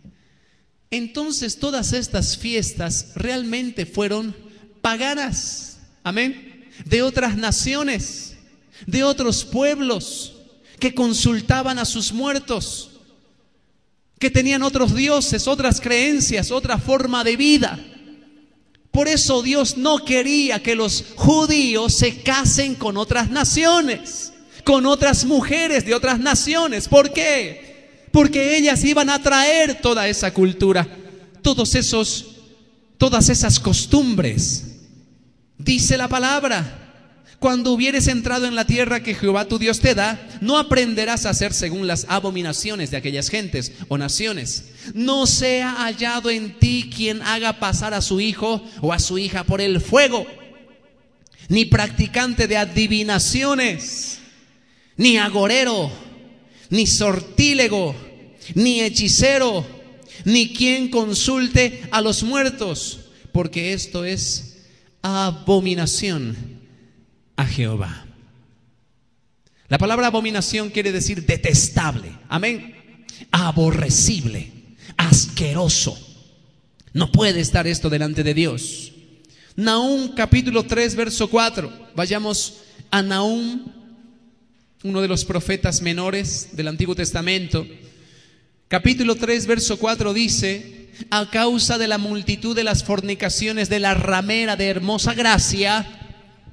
Speaker 1: Entonces todas estas fiestas realmente fueron paganas. Amén. De otras naciones, de otros pueblos que consultaban a sus muertos, que tenían otros dioses, otras creencias, otra forma de vida. Por eso Dios no quería que los judíos se casen con otras naciones, con otras mujeres de otras naciones. ¿Por qué? Porque ellas iban a traer toda esa cultura, todos esos, todas esas costumbres. Dice la palabra: cuando hubieres entrado en la tierra que Jehová tu Dios te da, no aprenderás a hacer según las abominaciones de aquellas gentes o naciones. No sea hallado en ti quien haga pasar a su hijo o a su hija por el fuego, ni practicante de adivinaciones, ni agorero, ni sortílego, ni hechicero, ni quien consulte a los muertos, porque esto es abominación a Jehová. La palabra abominación quiere decir detestable. Amén. Aborrecible, asqueroso. No puede estar esto delante de Dios. Nahum capítulo tres, verso cuatro. Vayamos a Nahum, uno de los profetas menores del Antiguo Testamento. Capítulo tres, verso cuatro dice: a causa de la multitud de las fornicaciones de la ramera de hermosa gracia,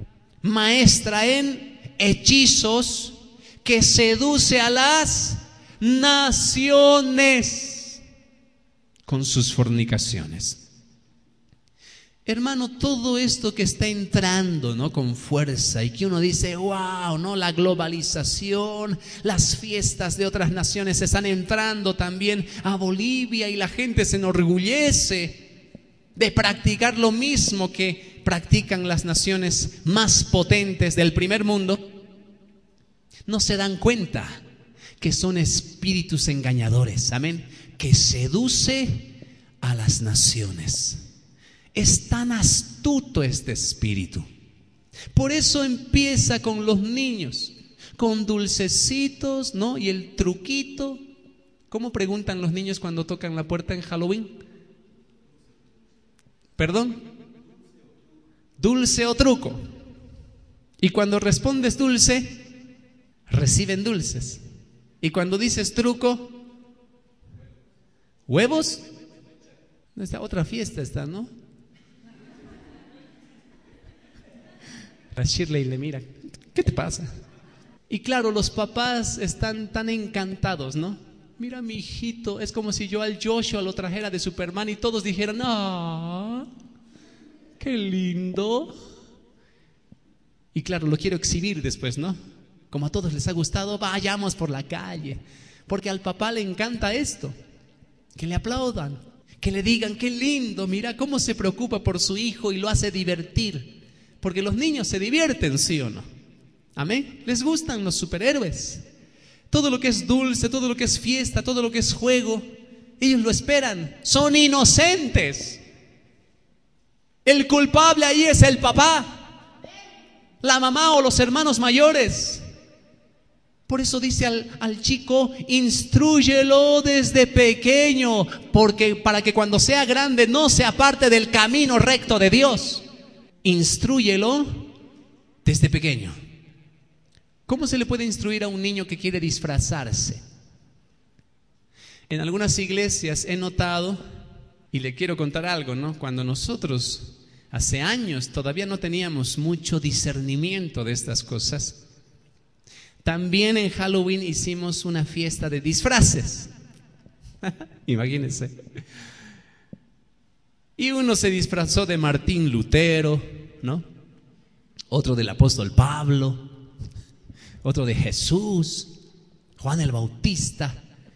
Speaker 1: maestra en hechizos, que seduce a las naciones con sus fornicaciones. Hermano, todo esto que está entrando, ¿no?, con fuerza y que uno dice, wow, ¿no?, la globalización, las fiestas de otras naciones están entrando también a Bolivia y la gente se enorgullece de practicar lo mismo que practican las naciones más potentes del primer mundo. No se dan cuenta que son espíritus engañadores, amén, que seduce a las naciones. Es tan astuto este espíritu. Por eso empieza con los niños, con dulcecitos, ¿no?, y el truquito. ¿Cómo preguntan los niños cuando tocan la puerta en Halloween? ¿Perdón? ¿Dulce o truco? Y cuando respondes dulce, reciben dulces. Y cuando dices truco, ¿huevos? Esta otra fiesta está, ¿no? A Shirley le mira, ¿qué te pasa? Y claro, los papás están tan encantados, ¿no? Mira mi hijito, es como si yo al Joshua lo trajera de Superman y todos dijeran, ¡ah! ¡Qué lindo! Y claro, lo quiero exhibir después, ¿no? Como a todos les ha gustado, vayamos por la calle. Porque al papá le encanta esto, que le aplaudan, que le digan, qué lindo, mira cómo se preocupa por su hijo y lo hace divertir. Porque los niños se divierten, ¿sí o no? Amén. Les gustan los superhéroes. Todo lo que es dulce, todo lo que es fiesta, todo lo que es juego, ellos lo esperan. Son inocentes. El culpable ahí es el papá, la mamá o los hermanos mayores. Por eso dice al, al chico, instrúyelo desde pequeño, porque para que cuando sea grande no se aparte del camino recto de Dios. Instrúyelo desde pequeño. ¿Cómo se le puede instruir a un niño que quiere disfrazarse? En algunas iglesias he notado, y le quiero contar algo, ¿no? Cuando nosotros hace años todavía no teníamos mucho discernimiento de estas cosas, también en Halloween hicimos una fiesta de disfraces. Imagínense. Y uno se disfrazó de Martín Lutero, ¿no? Otro del apóstol Pablo, otro de Jesús, Juan el Bautista.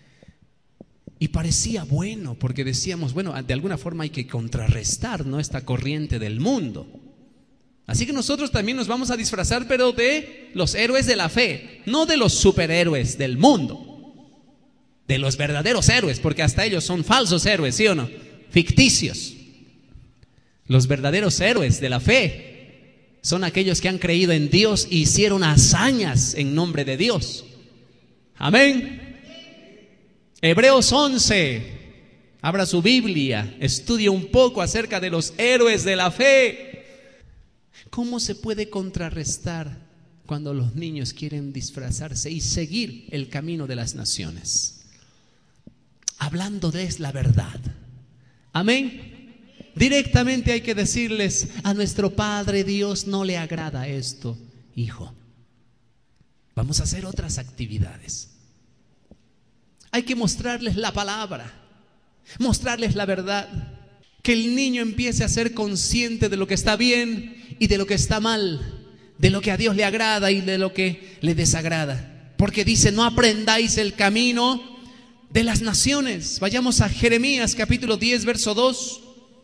Speaker 1: Y parecía bueno, porque decíamos, bueno, de alguna forma hay que contrarrestar, ¿no?, esta corriente del mundo. Así que nosotros también nos vamos a disfrazar, pero de los héroes de la fe, no de los superhéroes del mundo, de los verdaderos héroes, porque hasta ellos son falsos héroes, ¿sí o no? Ficticios. Los verdaderos héroes de la fe son aquellos que han creído en Dios e hicieron hazañas en nombre de Dios. Amén. Hebreos once. Abra su Biblia, estudie un poco acerca de los héroes de la fe. ¿Cómo se puede contrarrestar cuando los niños quieren disfrazarse y seguir el camino de las naciones? Hablándoles la verdad. Amén. Directamente hay que decirles, a nuestro Padre Dios no le agrada esto, hijo. Vamos a hacer otras actividades. Hay que mostrarles la palabra, mostrarles la verdad, que el niño empiece a ser consciente de lo que está bien y de lo que está mal, de lo que a Dios le agrada y de lo que le desagrada. Porque dice, no aprendáis el camino de las naciones. Vayamos a Jeremías capítulo diez, verso dos.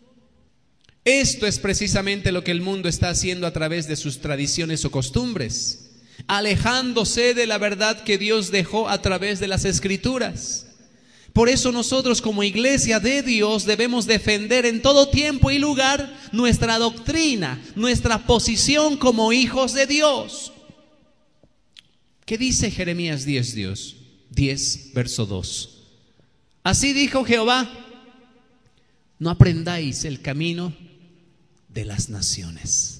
Speaker 1: Esto es precisamente lo que el mundo está haciendo a través de sus tradiciones o costumbres, alejándose de la verdad que Dios dejó a través de las Escrituras. Por eso nosotros como iglesia de Dios debemos defender en todo tiempo y lugar nuestra doctrina, nuestra posición como hijos de Dios. ¿Qué dice Jeremías diez, Dios? diez, verso dos. Así dijo Jehová, no aprendáis el camino de las naciones.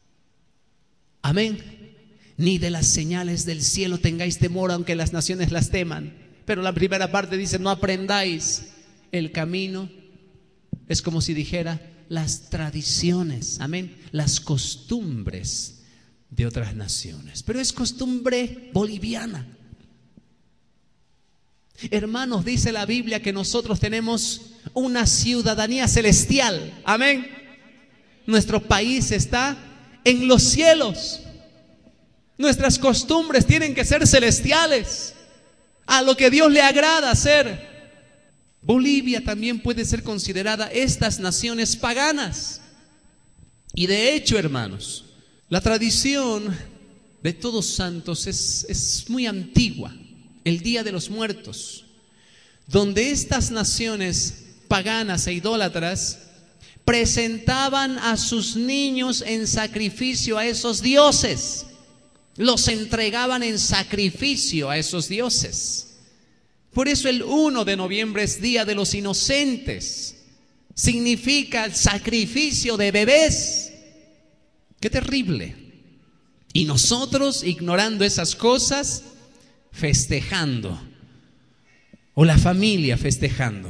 Speaker 1: Amén. Ni de las señales del cielo tengáis temor, aunque las naciones las teman. Pero la primera parte dice, no aprendáis el camino. Es como si dijera las tradiciones, amén, las costumbres de otras naciones. Pero es costumbre boliviana. Hermanos, dice la Biblia que nosotros tenemos una ciudadanía celestial. Amén. Nuestro país está en los cielos. Nuestras costumbres tienen que ser celestiales, a lo que Dios le agrada hacer. Bolivia también puede ser considerada estas naciones paganas. Y de hecho, hermanos, la tradición de Todos Santos es, es muy antigua, el Día de los Muertos, donde estas naciones paganas e idólatras presentaban a sus niños en sacrificio a esos dioses, los entregaban en sacrificio a esos dioses. Por eso el primero de noviembre es Día de los Inocentes, significa el sacrificio de bebés. ¡Qué terrible! Y nosotros, ignorando esas cosas, festejando, o la familia festejando.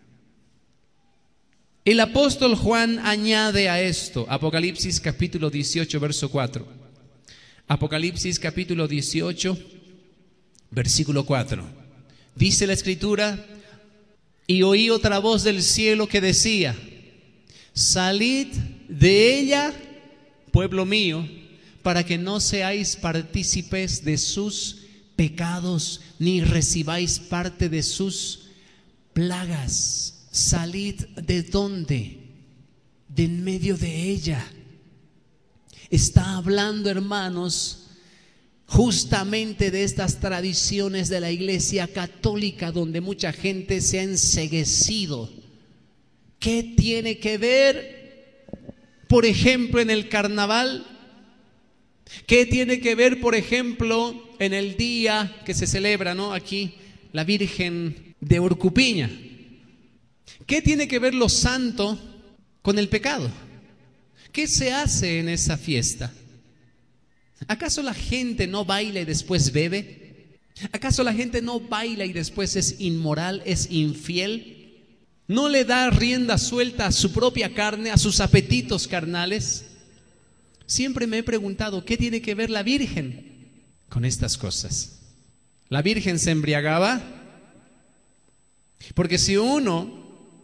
Speaker 1: El apóstol Juan añade a esto, Apocalipsis capítulo dieciocho, verso cuatro. Apocalipsis capítulo dieciocho, versículo cuatro. Dice la Escritura: y oí otra voz del cielo que decía: salid de ella, pueblo mío, para que no seáis partícipes de sus pecados, ni recibáis parte de sus plagas. Salid ¿de dónde? De en medio de ella. Está hablando, hermanos, justamente de estas tradiciones de la Iglesia Católica, donde mucha gente se ha enceguecido. ¿Qué tiene que ver, por ejemplo, en el carnaval? ¿Qué tiene que ver, por ejemplo, en el día que se celebra, ¿no?, aquí, la Virgen de Urcupiña? ¿Qué tiene que ver lo santo con el pecado? ¿Qué se hace en esa fiesta? ¿Acaso la gente no baila y después bebe? ¿Acaso la gente no baila y después es inmoral, es infiel? ¿No le da rienda suelta a su propia carne, a sus apetitos carnales? Siempre me he preguntado, ¿qué tiene que ver la Virgen con estas cosas? ¿La Virgen se embriagaba? Porque si uno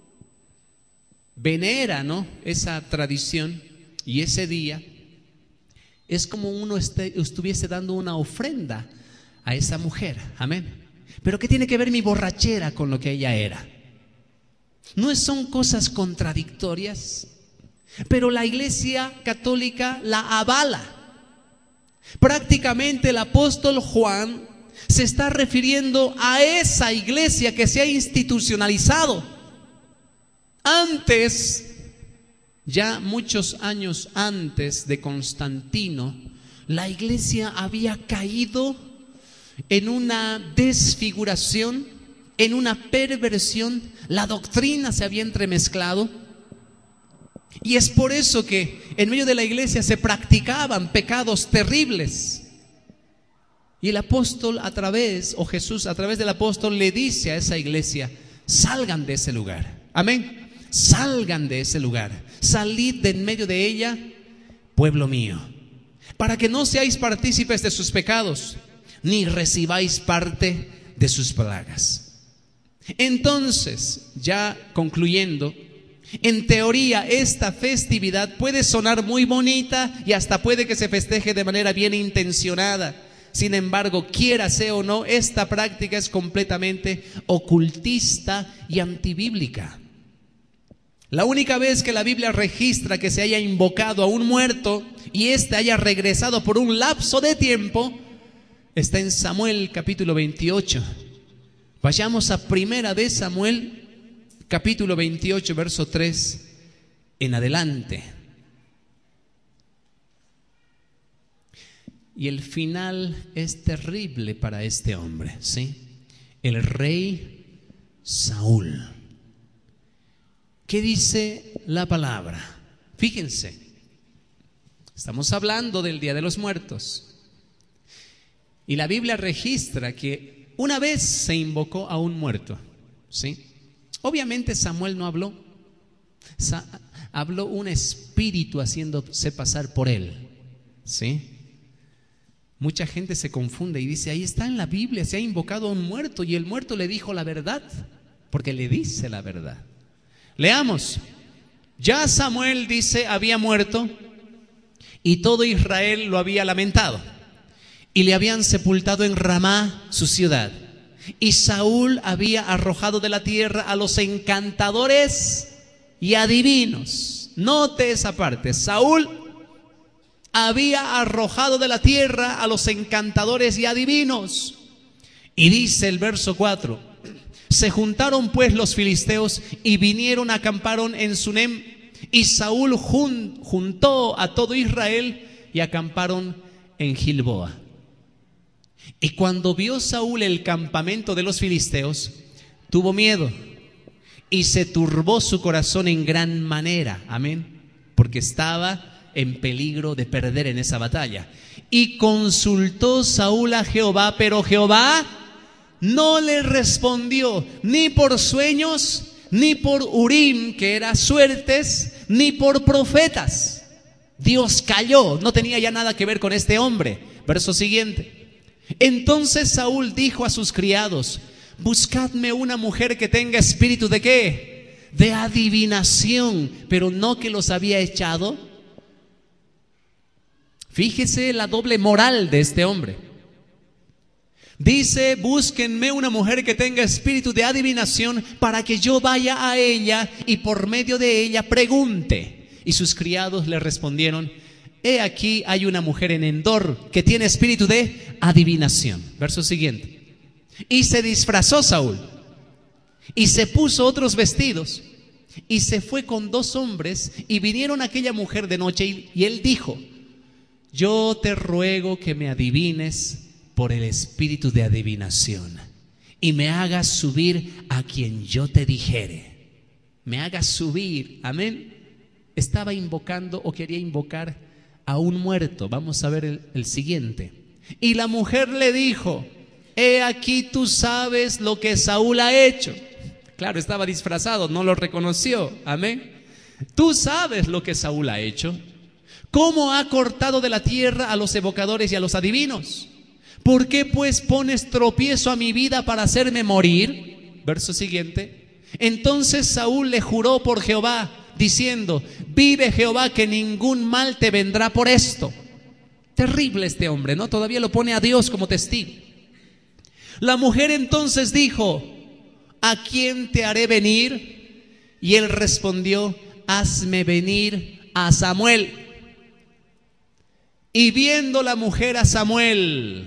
Speaker 1: venera, ¿no?, esa tradición y ese día, es como uno este, estuviese dando una ofrenda a esa mujer. Amén. Pero ¿qué tiene que ver mi borrachera con lo que ella era? ¿No son cosas contradictorias? Pero la Iglesia Católica la avala. Prácticamente el apóstol Juan se está refiriendo a esa iglesia que se ha institucionalizado. Antes, ya muchos años antes de Constantino, la iglesia había caído en una desfiguración, en una perversión. La doctrina se había entremezclado. Y es por eso que en medio de la iglesia se practicaban pecados terribles. Y el apóstol a través, o Jesús a través del apóstol, le dice a esa iglesia: salgan de ese lugar. Amén. Salgan de ese lugar, salid de en medio de ella, pueblo mío, para que no seáis partícipes de sus pecados, ni recibáis parte de sus plagas. Entonces, ya concluyendo, en teoría esta festividad puede sonar muy bonita y hasta puede que se festeje de manera bien intencionada. Sin embargo, quiera sea o no, esta práctica es completamente ocultista y antibíblica. La única vez que la Biblia registra que se haya invocado a un muerto y éste haya regresado por un lapso de tiempo está en Samuel capítulo veintiocho. Vayamos a Primera de Samuel capítulo veintiocho, verso tres en adelante. Y el final es terrible para este hombre, ¿sí? El rey Saúl. ¿Qué dice la palabra? Fíjense, estamos hablando del Día de los Muertos. Y la Biblia registra que una vez se invocó a un muerto, ¿sí? Obviamente Samuel no habló. Sa- habló un espíritu haciéndose pasar por él, ¿sí? Mucha gente se confunde y dice, ahí está en la Biblia, se ha invocado a un muerto y el muerto le dijo la verdad, porque le dice la verdad. Leamos. Ya Samuel, dice, había muerto y todo Israel lo había lamentado y le habían sepultado en Ramá, su ciudad. Y Saúl había arrojado de la tierra a los encantadores y adivinos. Note esa parte. Saúl había arrojado de la tierra a los encantadores y adivinos. Y dice el verso cuatro: se juntaron pues los filisteos y vinieron, acamparon en Sunem. Y Saúl jun, juntó a todo Israel y acamparon en Gilboa. Y cuando vio Saúl el campamento de los filisteos, tuvo miedo y se turbó su corazón en gran manera. Amén. Porque estaba en peligro de perder en esa batalla. Y consultó Saúl a Jehová, pero Jehová no le respondió, ni por sueños, ni por Urim, que era suertes, ni por profetas. Dios calló, no tenía ya nada que ver con este hombre. Verso siguiente. Entonces Saúl dijo a sus criados: buscadme una mujer que tenga espíritu de ¿qué? De adivinación, pero no que los había echado. Fíjese la doble moral de este hombre. Dice: búsquenme una mujer que tenga espíritu de adivinación para que yo vaya a ella y por medio de ella pregunte. Y sus criados le respondieron: he aquí hay una mujer en Endor que tiene espíritu de adivinación. Verso siguiente. Y se disfrazó Saúl y se puso otros vestidos y se fue con dos hombres y vinieron a aquella mujer de noche y, y él dijo: yo te ruego que me adivines por el espíritu de adivinación y me hagas subir a quien yo te dijere. Me hagas subir. Amén. Estaba invocando o quería invocar a un muerto. Vamos a ver el, el siguiente. Y la mujer le dijo: he aquí tú sabes lo que Saúl ha hecho. Claro, estaba disfrazado, no lo reconoció. Amén. Tú sabes lo que Saúl ha hecho. ¿Cómo ha cortado de la tierra a los evocadores y a los adivinos? ¿Por qué pues pones tropiezo a mi vida para hacerme morir? Verso siguiente. Entonces Saúl le juró por Jehová, diciendo: vive Jehová que ningún mal te vendrá por esto. Terrible este hombre, ¿no? Todavía lo pone a Dios como testigo. La mujer entonces dijo: ¿a quién te haré venir? Y él respondió: hazme venir a Samuel. Y viendo la mujer a Samuel,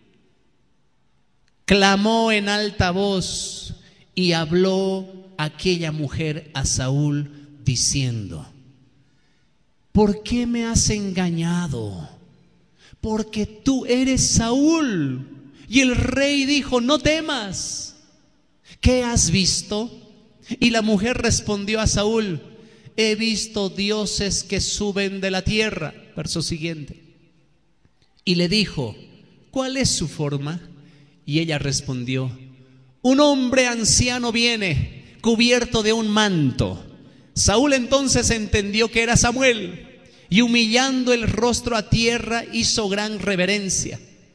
Speaker 1: clamó en alta voz y habló aquella mujer a Saúl diciendo: ¿por qué me has engañado? Porque tú eres Saúl. Y el rey dijo: no temas. ¿Qué has visto? Y la mujer respondió a Saúl: he visto dioses que suben de la tierra. Verso siguiente. Y le dijo: ¿cuál es su forma? Y ella respondió: un hombre anciano viene, cubierto de un manto. Saúl entonces entendió que era Samuel, y humillando el rostro a tierra hizo gran reverencia.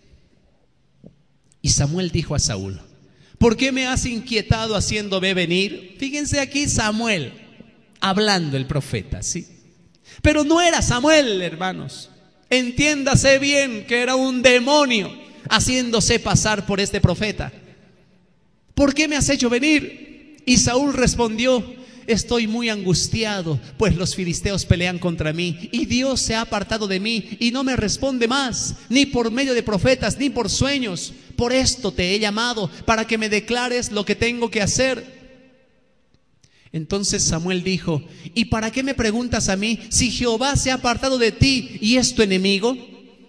Speaker 1: Y Samuel dijo a Saúl: ¿por qué me has inquietado haciéndome venir? Fíjense aquí Samuel, hablando el profeta, ¿sí? Pero no era Samuel, hermanos. Entiéndase bien que era un demonio haciéndose pasar por este profeta. ¿Por qué me has hecho venir? Y Saúl respondió: estoy muy angustiado, pues los filisteos pelean contra mí, y Dios se ha apartado de mí, y no me responde más, ni por medio de profetas, ni por sueños. Por esto te he llamado, para que me declares lo que tengo que hacer. Entonces Samuel dijo: ¿y para qué me preguntas a mí, si Jehová se ha apartado de ti y es tu enemigo?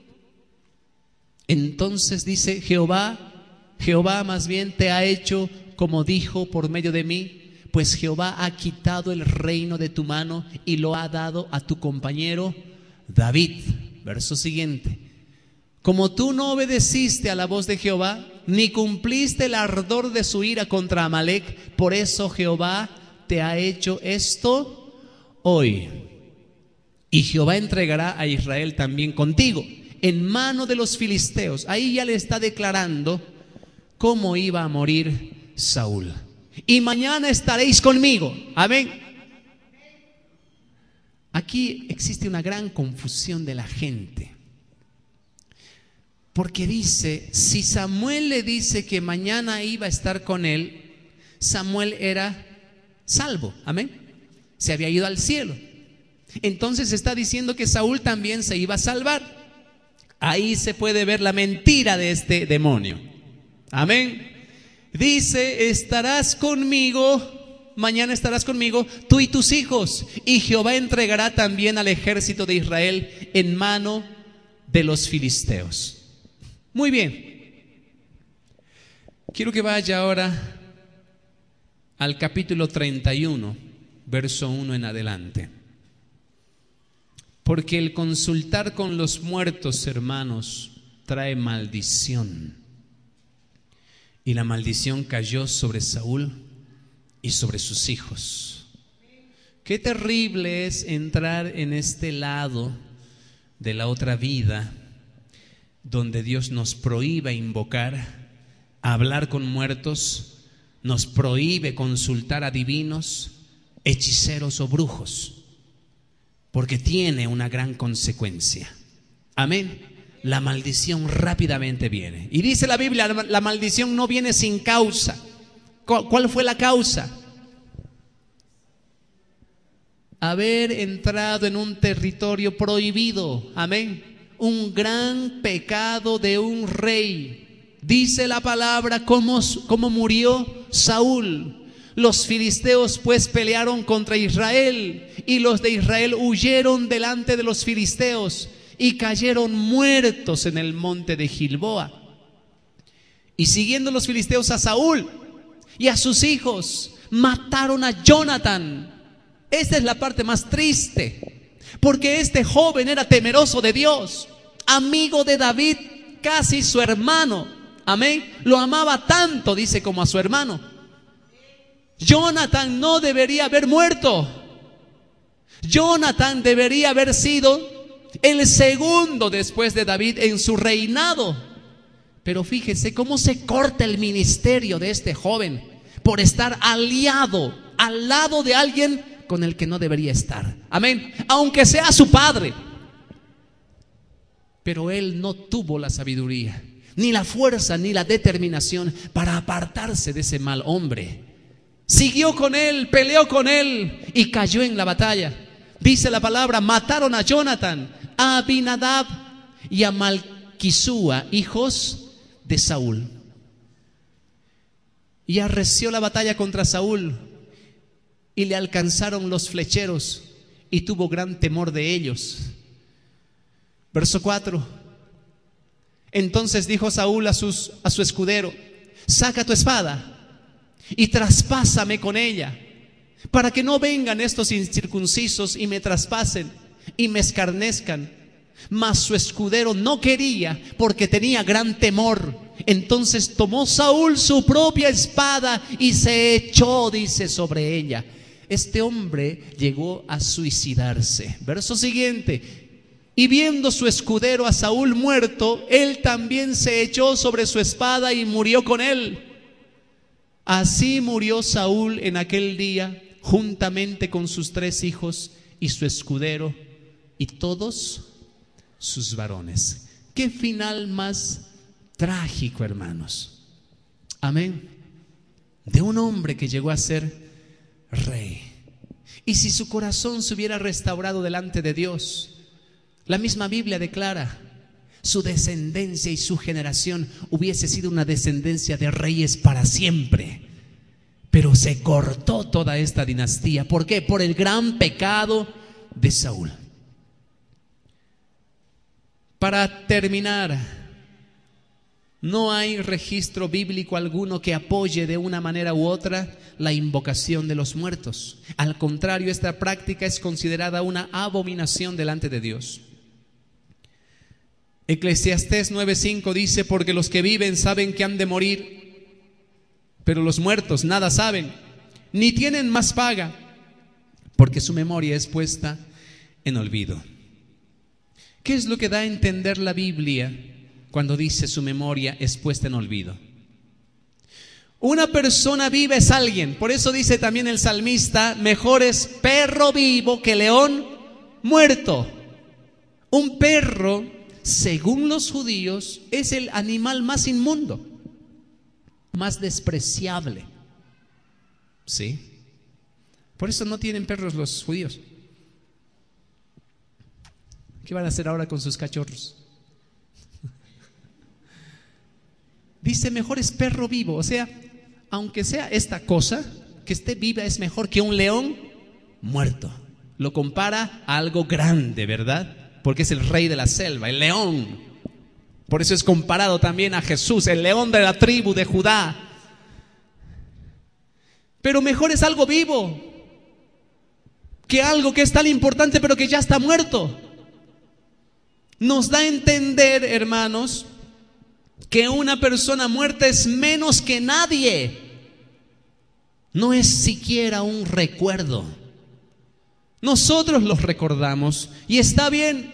Speaker 1: Entonces dice: Jehová, Jehová más bien te ha hecho como dijo por medio de mí, pues Jehová ha quitado el reino de tu mano y lo ha dado a tu compañero David. Verso siguiente. Como tú no obedeciste a la voz de Jehová, ni cumpliste el ardor de su ira contra Amalec, por eso Jehová te ha hecho esto hoy. Y Jehová entregará a Israel también contigo. en mano de los filisteos. Ahí ya le está declarando cómo iba a morir Saúl. Y mañana estaréis conmigo. Amén. Aquí existe una gran confusión de la gente. Porque dice, si Samuel le dice que mañana iba a estar con él, Samuel era salvo. Amén. Se había ido al cielo. Entonces está diciendo que Saúl también se iba a salvar. Ahí se puede ver la mentira de este demonio. Amén. Dice, estarás conmigo, mañana estarás conmigo, tú y tus hijos, y Jehová entregará también al ejército de Israel en mano de los filisteos. Muy bien. Quiero que vaya ahora al capítulo treinta y uno, verso uno en adelante. Porque el consultar con los muertos, hermanos, trae maldición. Y la maldición cayó sobre Saúl y sobre sus hijos. Qué terrible es entrar en este lado de la otra vida, donde Dios nos prohíbe invocar, hablar con muertos, nos prohíbe consultar a divinos, hechiceros o brujos. Porque tiene una gran consecuencia. Amén. La maldición rápidamente viene. Y dice la Biblia, la maldición no viene sin causa. ¿Cuál fue la causa? Haber entrado en un territorio prohibido. Amén. Un gran pecado de un rey. Dice la palabra cómo, cómo murió Saúl. Los filisteos pues pelearon contra Israel, y los de Israel huyeron delante de los filisteos y cayeron muertos en el monte de Gilboa. Y siguiendo los filisteos a Saúl y a sus hijos, mataron a Jonatán. Esta es la parte más triste, porque este joven era temeroso de Dios, amigo de David, casi su hermano. Amén. Lo amaba tanto, dice, como a su hermano. Jonatán no debería haber muerto. Jonatán debería haber sido el segundo después de David en su reinado. Pero fíjese cómo se corta el ministerio de este joven por estar aliado al lado de alguien con el que no debería estar. Amén. Aunque sea su padre. Pero él no tuvo la sabiduría, ni la fuerza, ni la determinación para apartarse de ese mal hombre. Siguió con él, peleó con él y cayó en la batalla. Dice la palabra, mataron a Jonatán, a Abinadab y a Malquisúa, hijos de Saúl. Y arreció la batalla contra Saúl, y le alcanzaron los flecheros, y tuvo gran temor de ellos. Verso cuatro. Entonces dijo Saúl a, sus, a su escudero, saca tu espada y traspásame con ella, para que no vengan estos incircuncisos y me traspasen y me escarnezcan. Mas su escudero no quería, porque tenía gran temor. Entonces tomó Saúl su propia espada y se echó, dice, sobre ella. Este hombre llegó a suicidarse. Verso siguiente. Y viendo su escudero a Saúl muerto, él también se echó sobre su espada y murió con él. Así murió Saúl en aquel día, juntamente con sus tres hijos y su escudero y todos sus varones. Qué final más trágico, hermanos. Amén. De un hombre que llegó a ser rey. Y si su corazón se hubiera restaurado delante de Dios, la misma Biblia declara, su descendencia y su generación hubiese sido una descendencia de reyes para siempre. Pero se cortó toda esta dinastía. ¿Por qué? Por el gran pecado de Saúl. Para terminar, no hay registro bíblico alguno que apoye de una manera u otra la invocación de los muertos. Al contrario, esta práctica es considerada una abominación delante de Dios. Eclesiastés nueve cinco dice, porque los que viven saben que han de morir, pero los muertos nada saben, ni tienen más paga, porque su memoria es puesta en olvido. ¿Qué es lo que da a entender la Biblia cuando dice su memoria es puesta en olvido? Una persona viva es alguien. Por eso dice también el salmista, mejor es perro vivo que león muerto. Un perro, según los judíos, es el animal más inmundo, más despreciable. ¿Sí? Por eso no tienen perros los judíos. ¿Qué van a hacer ahora con sus cachorros? Dice, mejor es perro vivo. O sea, aunque sea esta cosa, que esté viva es mejor que un león muerto. Lo compara a algo grande, ¿verdad? Porque es el rey de la selva, el león. Por eso es comparado también a Jesús, el león de la tribu de Judá. Pero mejor es algo vivo que algo que es tan importante pero que ya está muerto. Nos da a entender, hermanos, que una persona muerta es menos que nadie. No es siquiera un recuerdo. Nosotros los recordamos y está bien,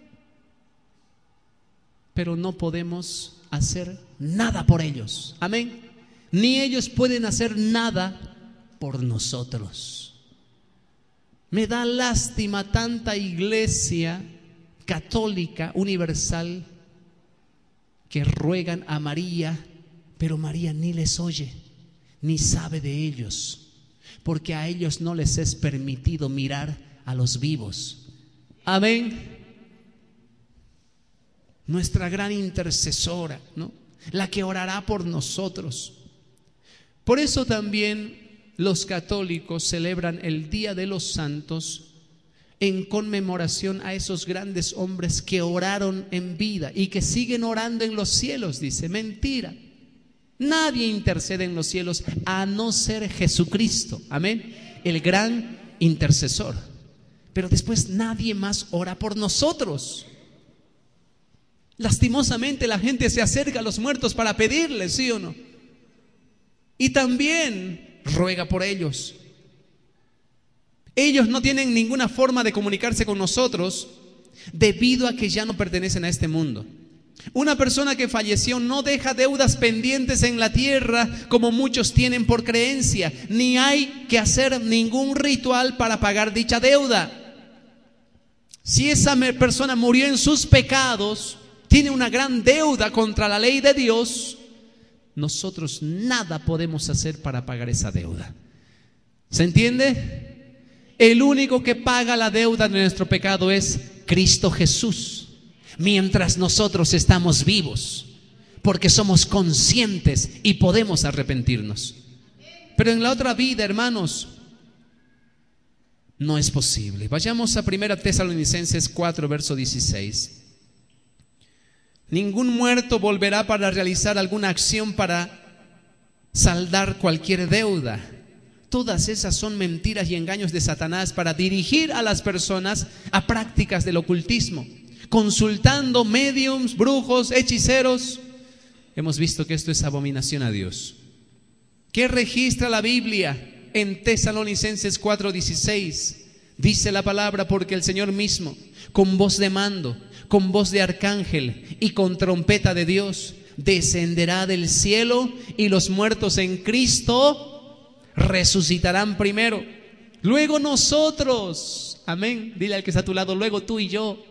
Speaker 1: pero no podemos hacer nada por ellos. Amén. Ni ellos pueden hacer nada por nosotros. Me da lástima tanta iglesia católica universal que ruegan a María, pero María ni les oye, ni sabe de ellos, porque a ellos no les es permitido mirar a los vivos. Amén. Nuestra gran intercesora, ¿no? La que orará por nosotros. Por eso también los católicos celebran el Día de los Santos en conmemoración a esos grandes hombres que oraron en vida y que siguen orando en los cielos. Dice, mentira. Nadie intercede en los cielos a no ser Jesucristo. Amén. El gran intercesor. Pero después nadie más ora por nosotros. Lastimosamente la gente se acerca a los muertos para pedirles, ¿sí o no? Y también ruega por ellos. Ellos no tienen ninguna forma de comunicarse con nosotros debido a que ya no pertenecen a este mundo. Una persona que falleció no deja deudas pendientes en la tierra como muchos tienen por creencia, ni hay que hacer ningún ritual para pagar dicha deuda. Si esa persona murió en sus pecados, tiene una gran deuda contra la ley de Dios, nosotros nada podemos hacer para pagar esa deuda. ¿Se entiende? El único que paga la deuda de nuestro pecado es Cristo Jesús, mientras nosotros estamos vivos, porque somos conscientes y podemos arrepentirnos. Pero en la otra vida, hermanos, no es posible. Vayamos a primera Tesalonicenses cuatro, verso dieciséis. Ningún muerto volverá para realizar alguna acción para saldar cualquier deuda. Todas esas son mentiras y engaños de Satanás para dirigir a las personas a prácticas del ocultismo, consultando médiums, brujos, hechiceros. Hemos visto que esto es abominación a Dios. ¿Qué registra la Biblia en Tesalonicenses cuatro dieciséis? Dice la palabra, porque el Señor mismo, con voz de mando, con voz de arcángel y con trompeta de Dios, descenderá del cielo, y los muertos en Cristo resucitarán primero. Luego nosotros, amén, dile al que está a tu lado, luego tú y yo,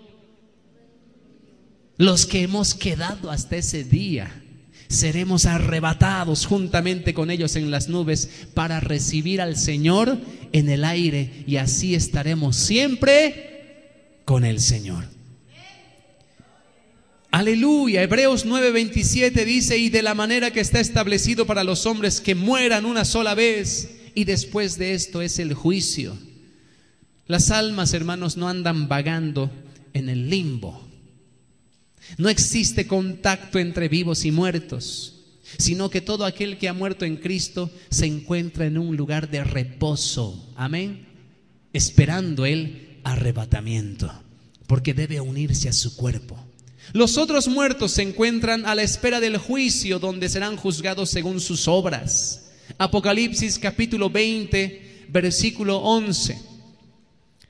Speaker 1: los que hemos quedado hasta ese día, seremos arrebatados juntamente con ellos en las nubes para recibir al Señor en el aire, y así estaremos siempre con el Señor. Aleluya. Hebreos nueve veintisiete dice, y de la manera que está establecido para los hombres que mueran una sola vez, y después de esto es el juicio. Las almas, hermanos, no andan vagando en el limbo. No existe contacto entre vivos y muertos, sino que todo aquel que ha muerto en Cristo se encuentra en un lugar de reposo, amén, esperando el arrebatamiento, porque debe unirse a su cuerpo. Los otros muertos se encuentran a la espera del juicio, donde serán juzgados según sus obras. Apocalipsis capítulo veinte, versículo once.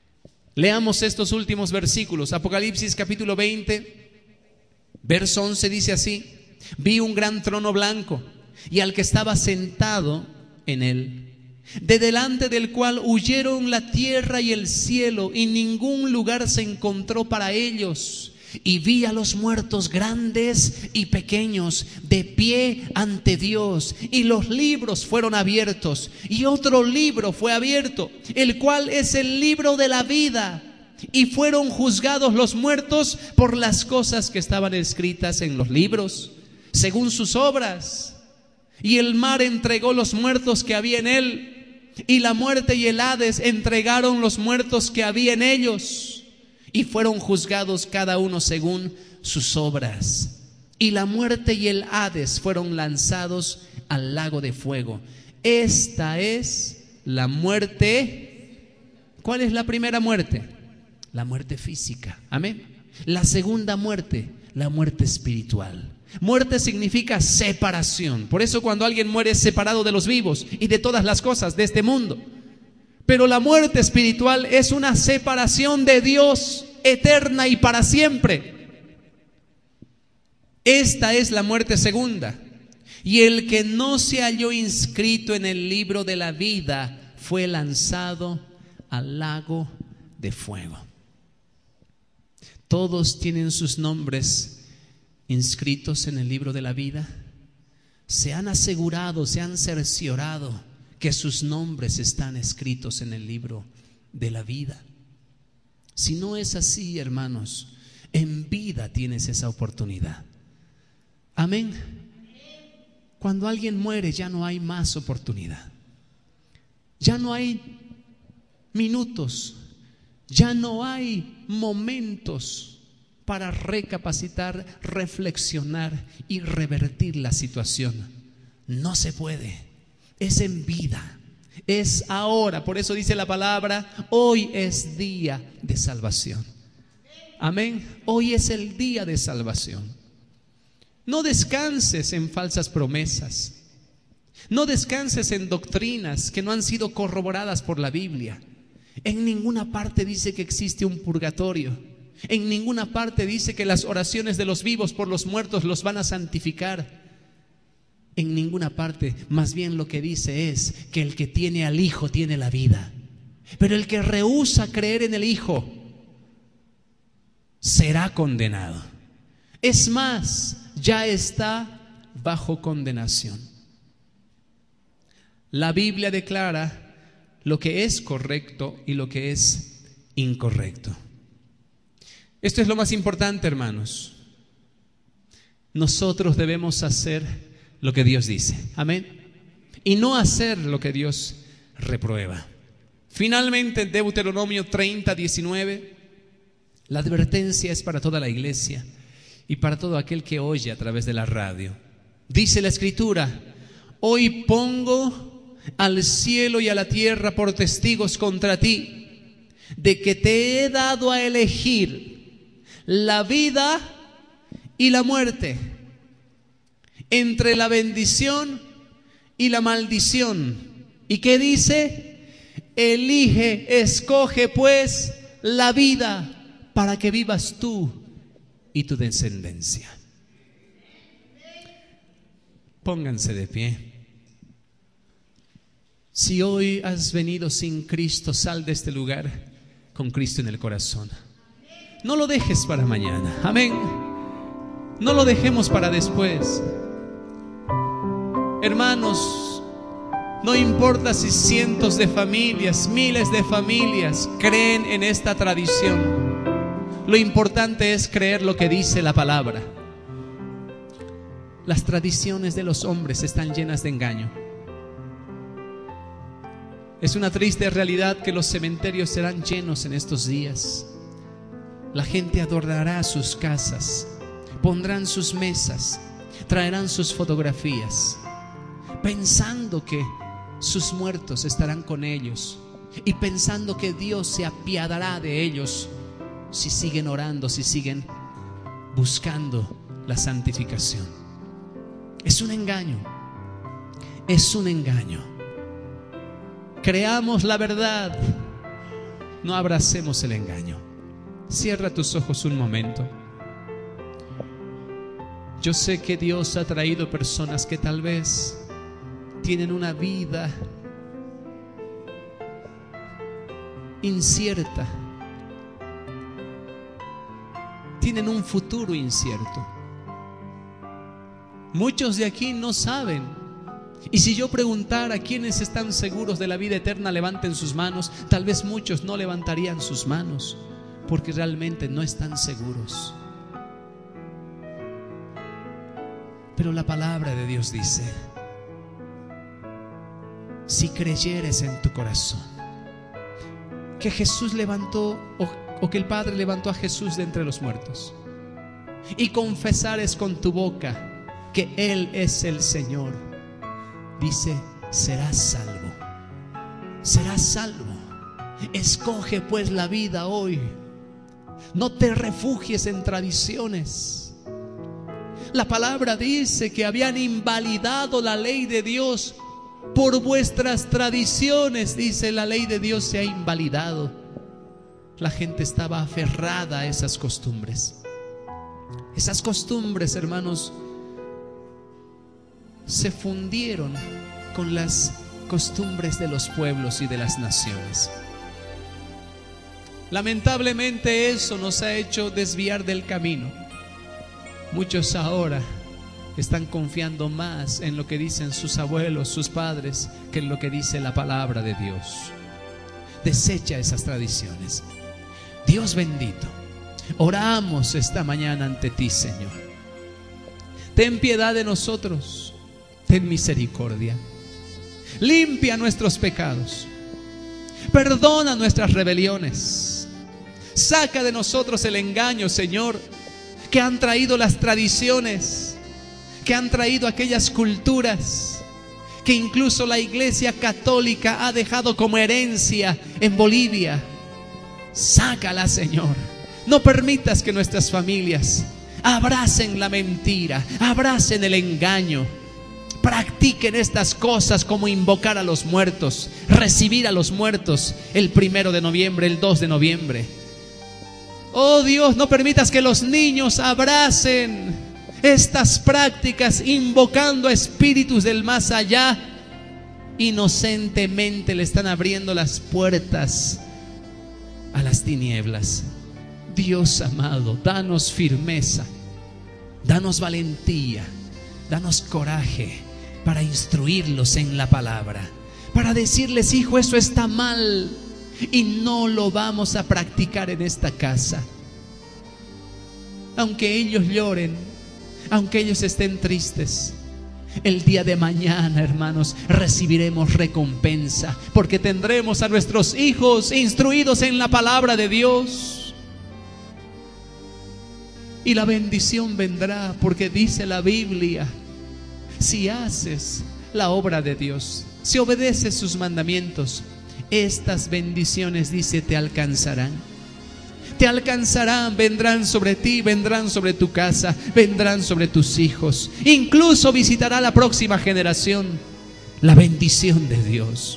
Speaker 1: Leamos estos últimos versículos. Apocalipsis capítulo veinte, verso once dice así: vi un gran trono blanco y al que estaba sentado en él, de delante del cual huyeron la tierra y el cielo, y ningún lugar se encontró para ellos. Y vi a los muertos grandes y pequeños de pie ante Dios, y los libros fueron abiertos, y otro libro fue abierto, el cual es el libro de la vida, y fueron juzgados los muertos por las cosas que estaban escritas en los libros, según sus obras. Y el mar entregó los muertos que había en él, y la muerte y el Hades entregaron los muertos que había en ellos, y fueron juzgados cada uno según sus obras. Y la muerte y el Hades fueron lanzados al lago de fuego. Esta es la muerte. ¿Cuál es la primera muerte? La muerte física. Amén. La segunda muerte, la muerte espiritual. Muerte significa separación. Por eso cuando alguien muere es separado de los vivos y de todas las cosas de este mundo. Pero la muerte espiritual es una separación de Dios eterna y para siempre. Esta es la muerte segunda. Y el que no se halló inscrito en el libro de la vida fue lanzado al lago de fuego. Todos tienen sus nombres inscritos en el libro de la vida. Se han asegurado, se han cerciorado que sus nombres están escritos en el libro de la vida. Si no es así, hermanos, en vida tienes esa oportunidad. Amén. Cuando alguien muere ya no hay más oportunidad. Ya no hay minutos, ya no hay momentos para recapacitar, reflexionar y revertir la situación. No se puede. Es en vida, es ahora. Por eso dice la palabra: hoy es día de salvación. Amén. Hoy es el día de salvación. No descanses en falsas promesas. No descanses en doctrinas que no han sido corroboradas por la Biblia. En ninguna parte dice que existe un purgatorio. En ninguna parte dice que las oraciones de los vivos por los muertos los van a santificar. En ninguna parte. Más bien lo que dice es que el que tiene al Hijo tiene la vida. Pero el que rehúsa creer en el Hijo será condenado. Es más, ya está bajo condenación. La Biblia declara lo que es correcto y lo que es incorrecto. Esto es lo más importante, hermanos. Nosotros debemos hacer lo que Dios dice, amén, y no hacer lo que Dios reprueba. Finalmente, en Deuteronomio treinta, diecinueve, la advertencia es para toda la iglesia y para todo aquel que oye a través de la radio. Dice la Escritura: hoy pongo al cielo y a la tierra por testigos contra ti, de que te he dado a elegir la vida y la muerte, entre la bendición y la maldición. ¿Y qué dice? Elige, escoge pues la vida para que vivas tú y tu descendencia. Pónganse de pie. Si hoy has venido sin Cristo, sal de este lugar con Cristo en el corazón. No lo dejes para mañana. Amén. No lo dejemos para después. Hermanos, no importa si cientos de familias, miles de familias creen en esta tradición. Lo importante es creer lo que dice la palabra. Las tradiciones de los hombres están llenas de engaño. Es una triste realidad que los cementerios serán llenos en estos días. La gente adornará sus casas, pondrán sus mesas, traerán sus fotografías, pensando que sus muertos estarán con ellos y pensando que Dios se apiadará de ellos si siguen orando, si siguen buscando la santificación. Es un engaño, es un engaño. Creamos la verdad, no abracemos el engaño. Cierra tus ojos un momento. Yo sé que Dios ha traído personas que tal vez tienen una vida incierta, tienen un futuro incierto. Muchos de aquí no saben. Y si yo preguntara a quienes están seguros de la vida eterna, levanten sus manos, tal vez muchos no levantarían sus manos, porque realmente no están seguros. Pero la palabra de Dios dice: si creyeres en tu corazón que Jesús levantó, o, o que el Padre levantó a Jesús de entre los muertos, y confesares con tu boca que Él es el Señor, dice, serás salvo. Serás salvo. Escoge pues la vida hoy. No te refugies en tradiciones. La palabra dice que habían invalidado la ley de Dios por vuestras tradiciones. Dice, la ley de Dios se ha invalidado. La gente estaba aferrada a esas costumbres. Esas costumbres, hermanos, se fundieron con las costumbres de los pueblos y de las naciones. Lamentablemente eso nos ha hecho desviar del camino. Muchos ahora están confiando más en lo que dicen sus abuelos, sus padres, que en lo que dice la palabra de Dios. Desecha esas tradiciones. Dios bendito, oramos esta mañana ante ti, Señor. Ten piedad de nosotros. Ten misericordia. Limpia nuestros pecados. Perdona nuestras rebeliones. Saca de nosotros el engaño, Señor, que han traído las tradiciones, que han traído aquellas culturas que incluso la Iglesia Católica ha dejado como herencia en Bolivia. Sácala, Señor. No permitas que nuestras familias abracen la mentira, abracen el engaño. Practiquen estas cosas, como invocar a los muertos, recibir a los muertos el primero de noviembre, el dos de noviembre. Oh Dios, no permitas que los niños abracen estas prácticas, invocando a espíritus del más allá. Inocentemente le están abriendo las puertas a las tinieblas. Dios amado, danos firmeza, danos valentía, danos coraje para instruirlos en la palabra, para decirles: hijo, eso está mal y no lo vamos a practicar en esta casa. Aunque ellos lloren, aunque ellos estén tristes, el día de mañana, hermanos, recibiremos recompensa, porque tendremos a nuestros hijos instruidos en la palabra de Dios. Y la bendición vendrá, porque dice la Biblia: si haces la obra de Dios, si obedeces sus mandamientos, estas bendiciones, dice, te alcanzarán. Te alcanzarán, vendrán sobre ti, vendrán sobre tu casa, vendrán sobre tus hijos. Incluso visitará la próxima generación la bendición de Dios.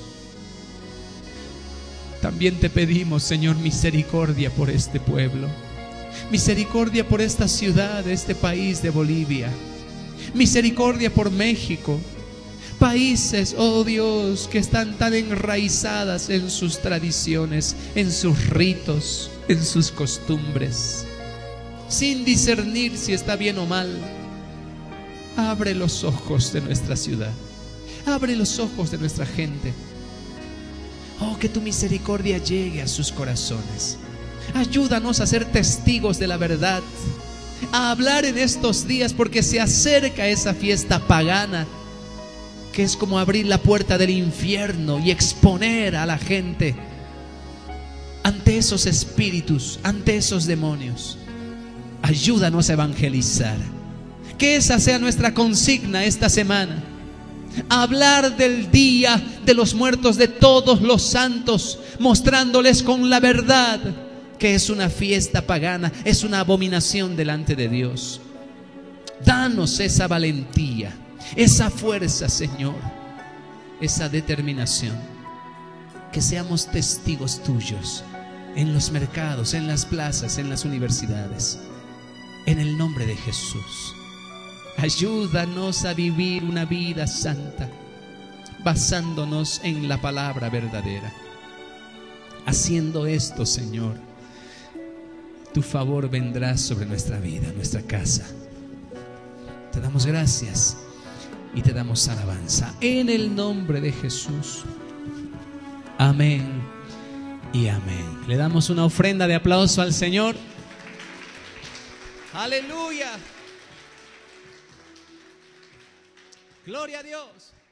Speaker 1: También te pedimos, Señor, misericordia por este pueblo, misericordia por esta ciudad, este país de Bolivia, misericordia por México. Países, oh Dios, que están tan enraizadas en sus tradiciones, en sus ritos, en sus costumbres, sin discernir si está bien o mal. Abre los ojos de nuestra ciudad, abre los ojos de nuestra gente. Oh, que tu misericordia llegue a sus corazones. Ayúdanos a ser testigos de la verdad, a hablar en estos días, porque se acerca esa fiesta pagana, que es como abrir la puerta del infierno y exponer a la gente ante esos espíritus, ante esos demonios. Ayúdanos a evangelizar. Que esa sea nuestra consigna esta semana: hablar del día de los muertos de todos los santos, mostrándoles con la verdad que es una fiesta pagana, es una abominación delante de Dios. Danos esa valentía, esa fuerza, Señor, esa determinación, que seamos testigos tuyos en los mercados, en las plazas, en las universidades. En el nombre de Jesús, ayúdanos a vivir una vida santa, basándonos en la palabra verdadera. Haciendo esto, Señor, tu favor vendrá sobre nuestra vida, nuestra casa. Te damos gracias y te damos alabanza en el nombre de Jesús. Amén y amén. Le damos una ofrenda de aplauso al Señor. Aleluya. Gloria a Dios.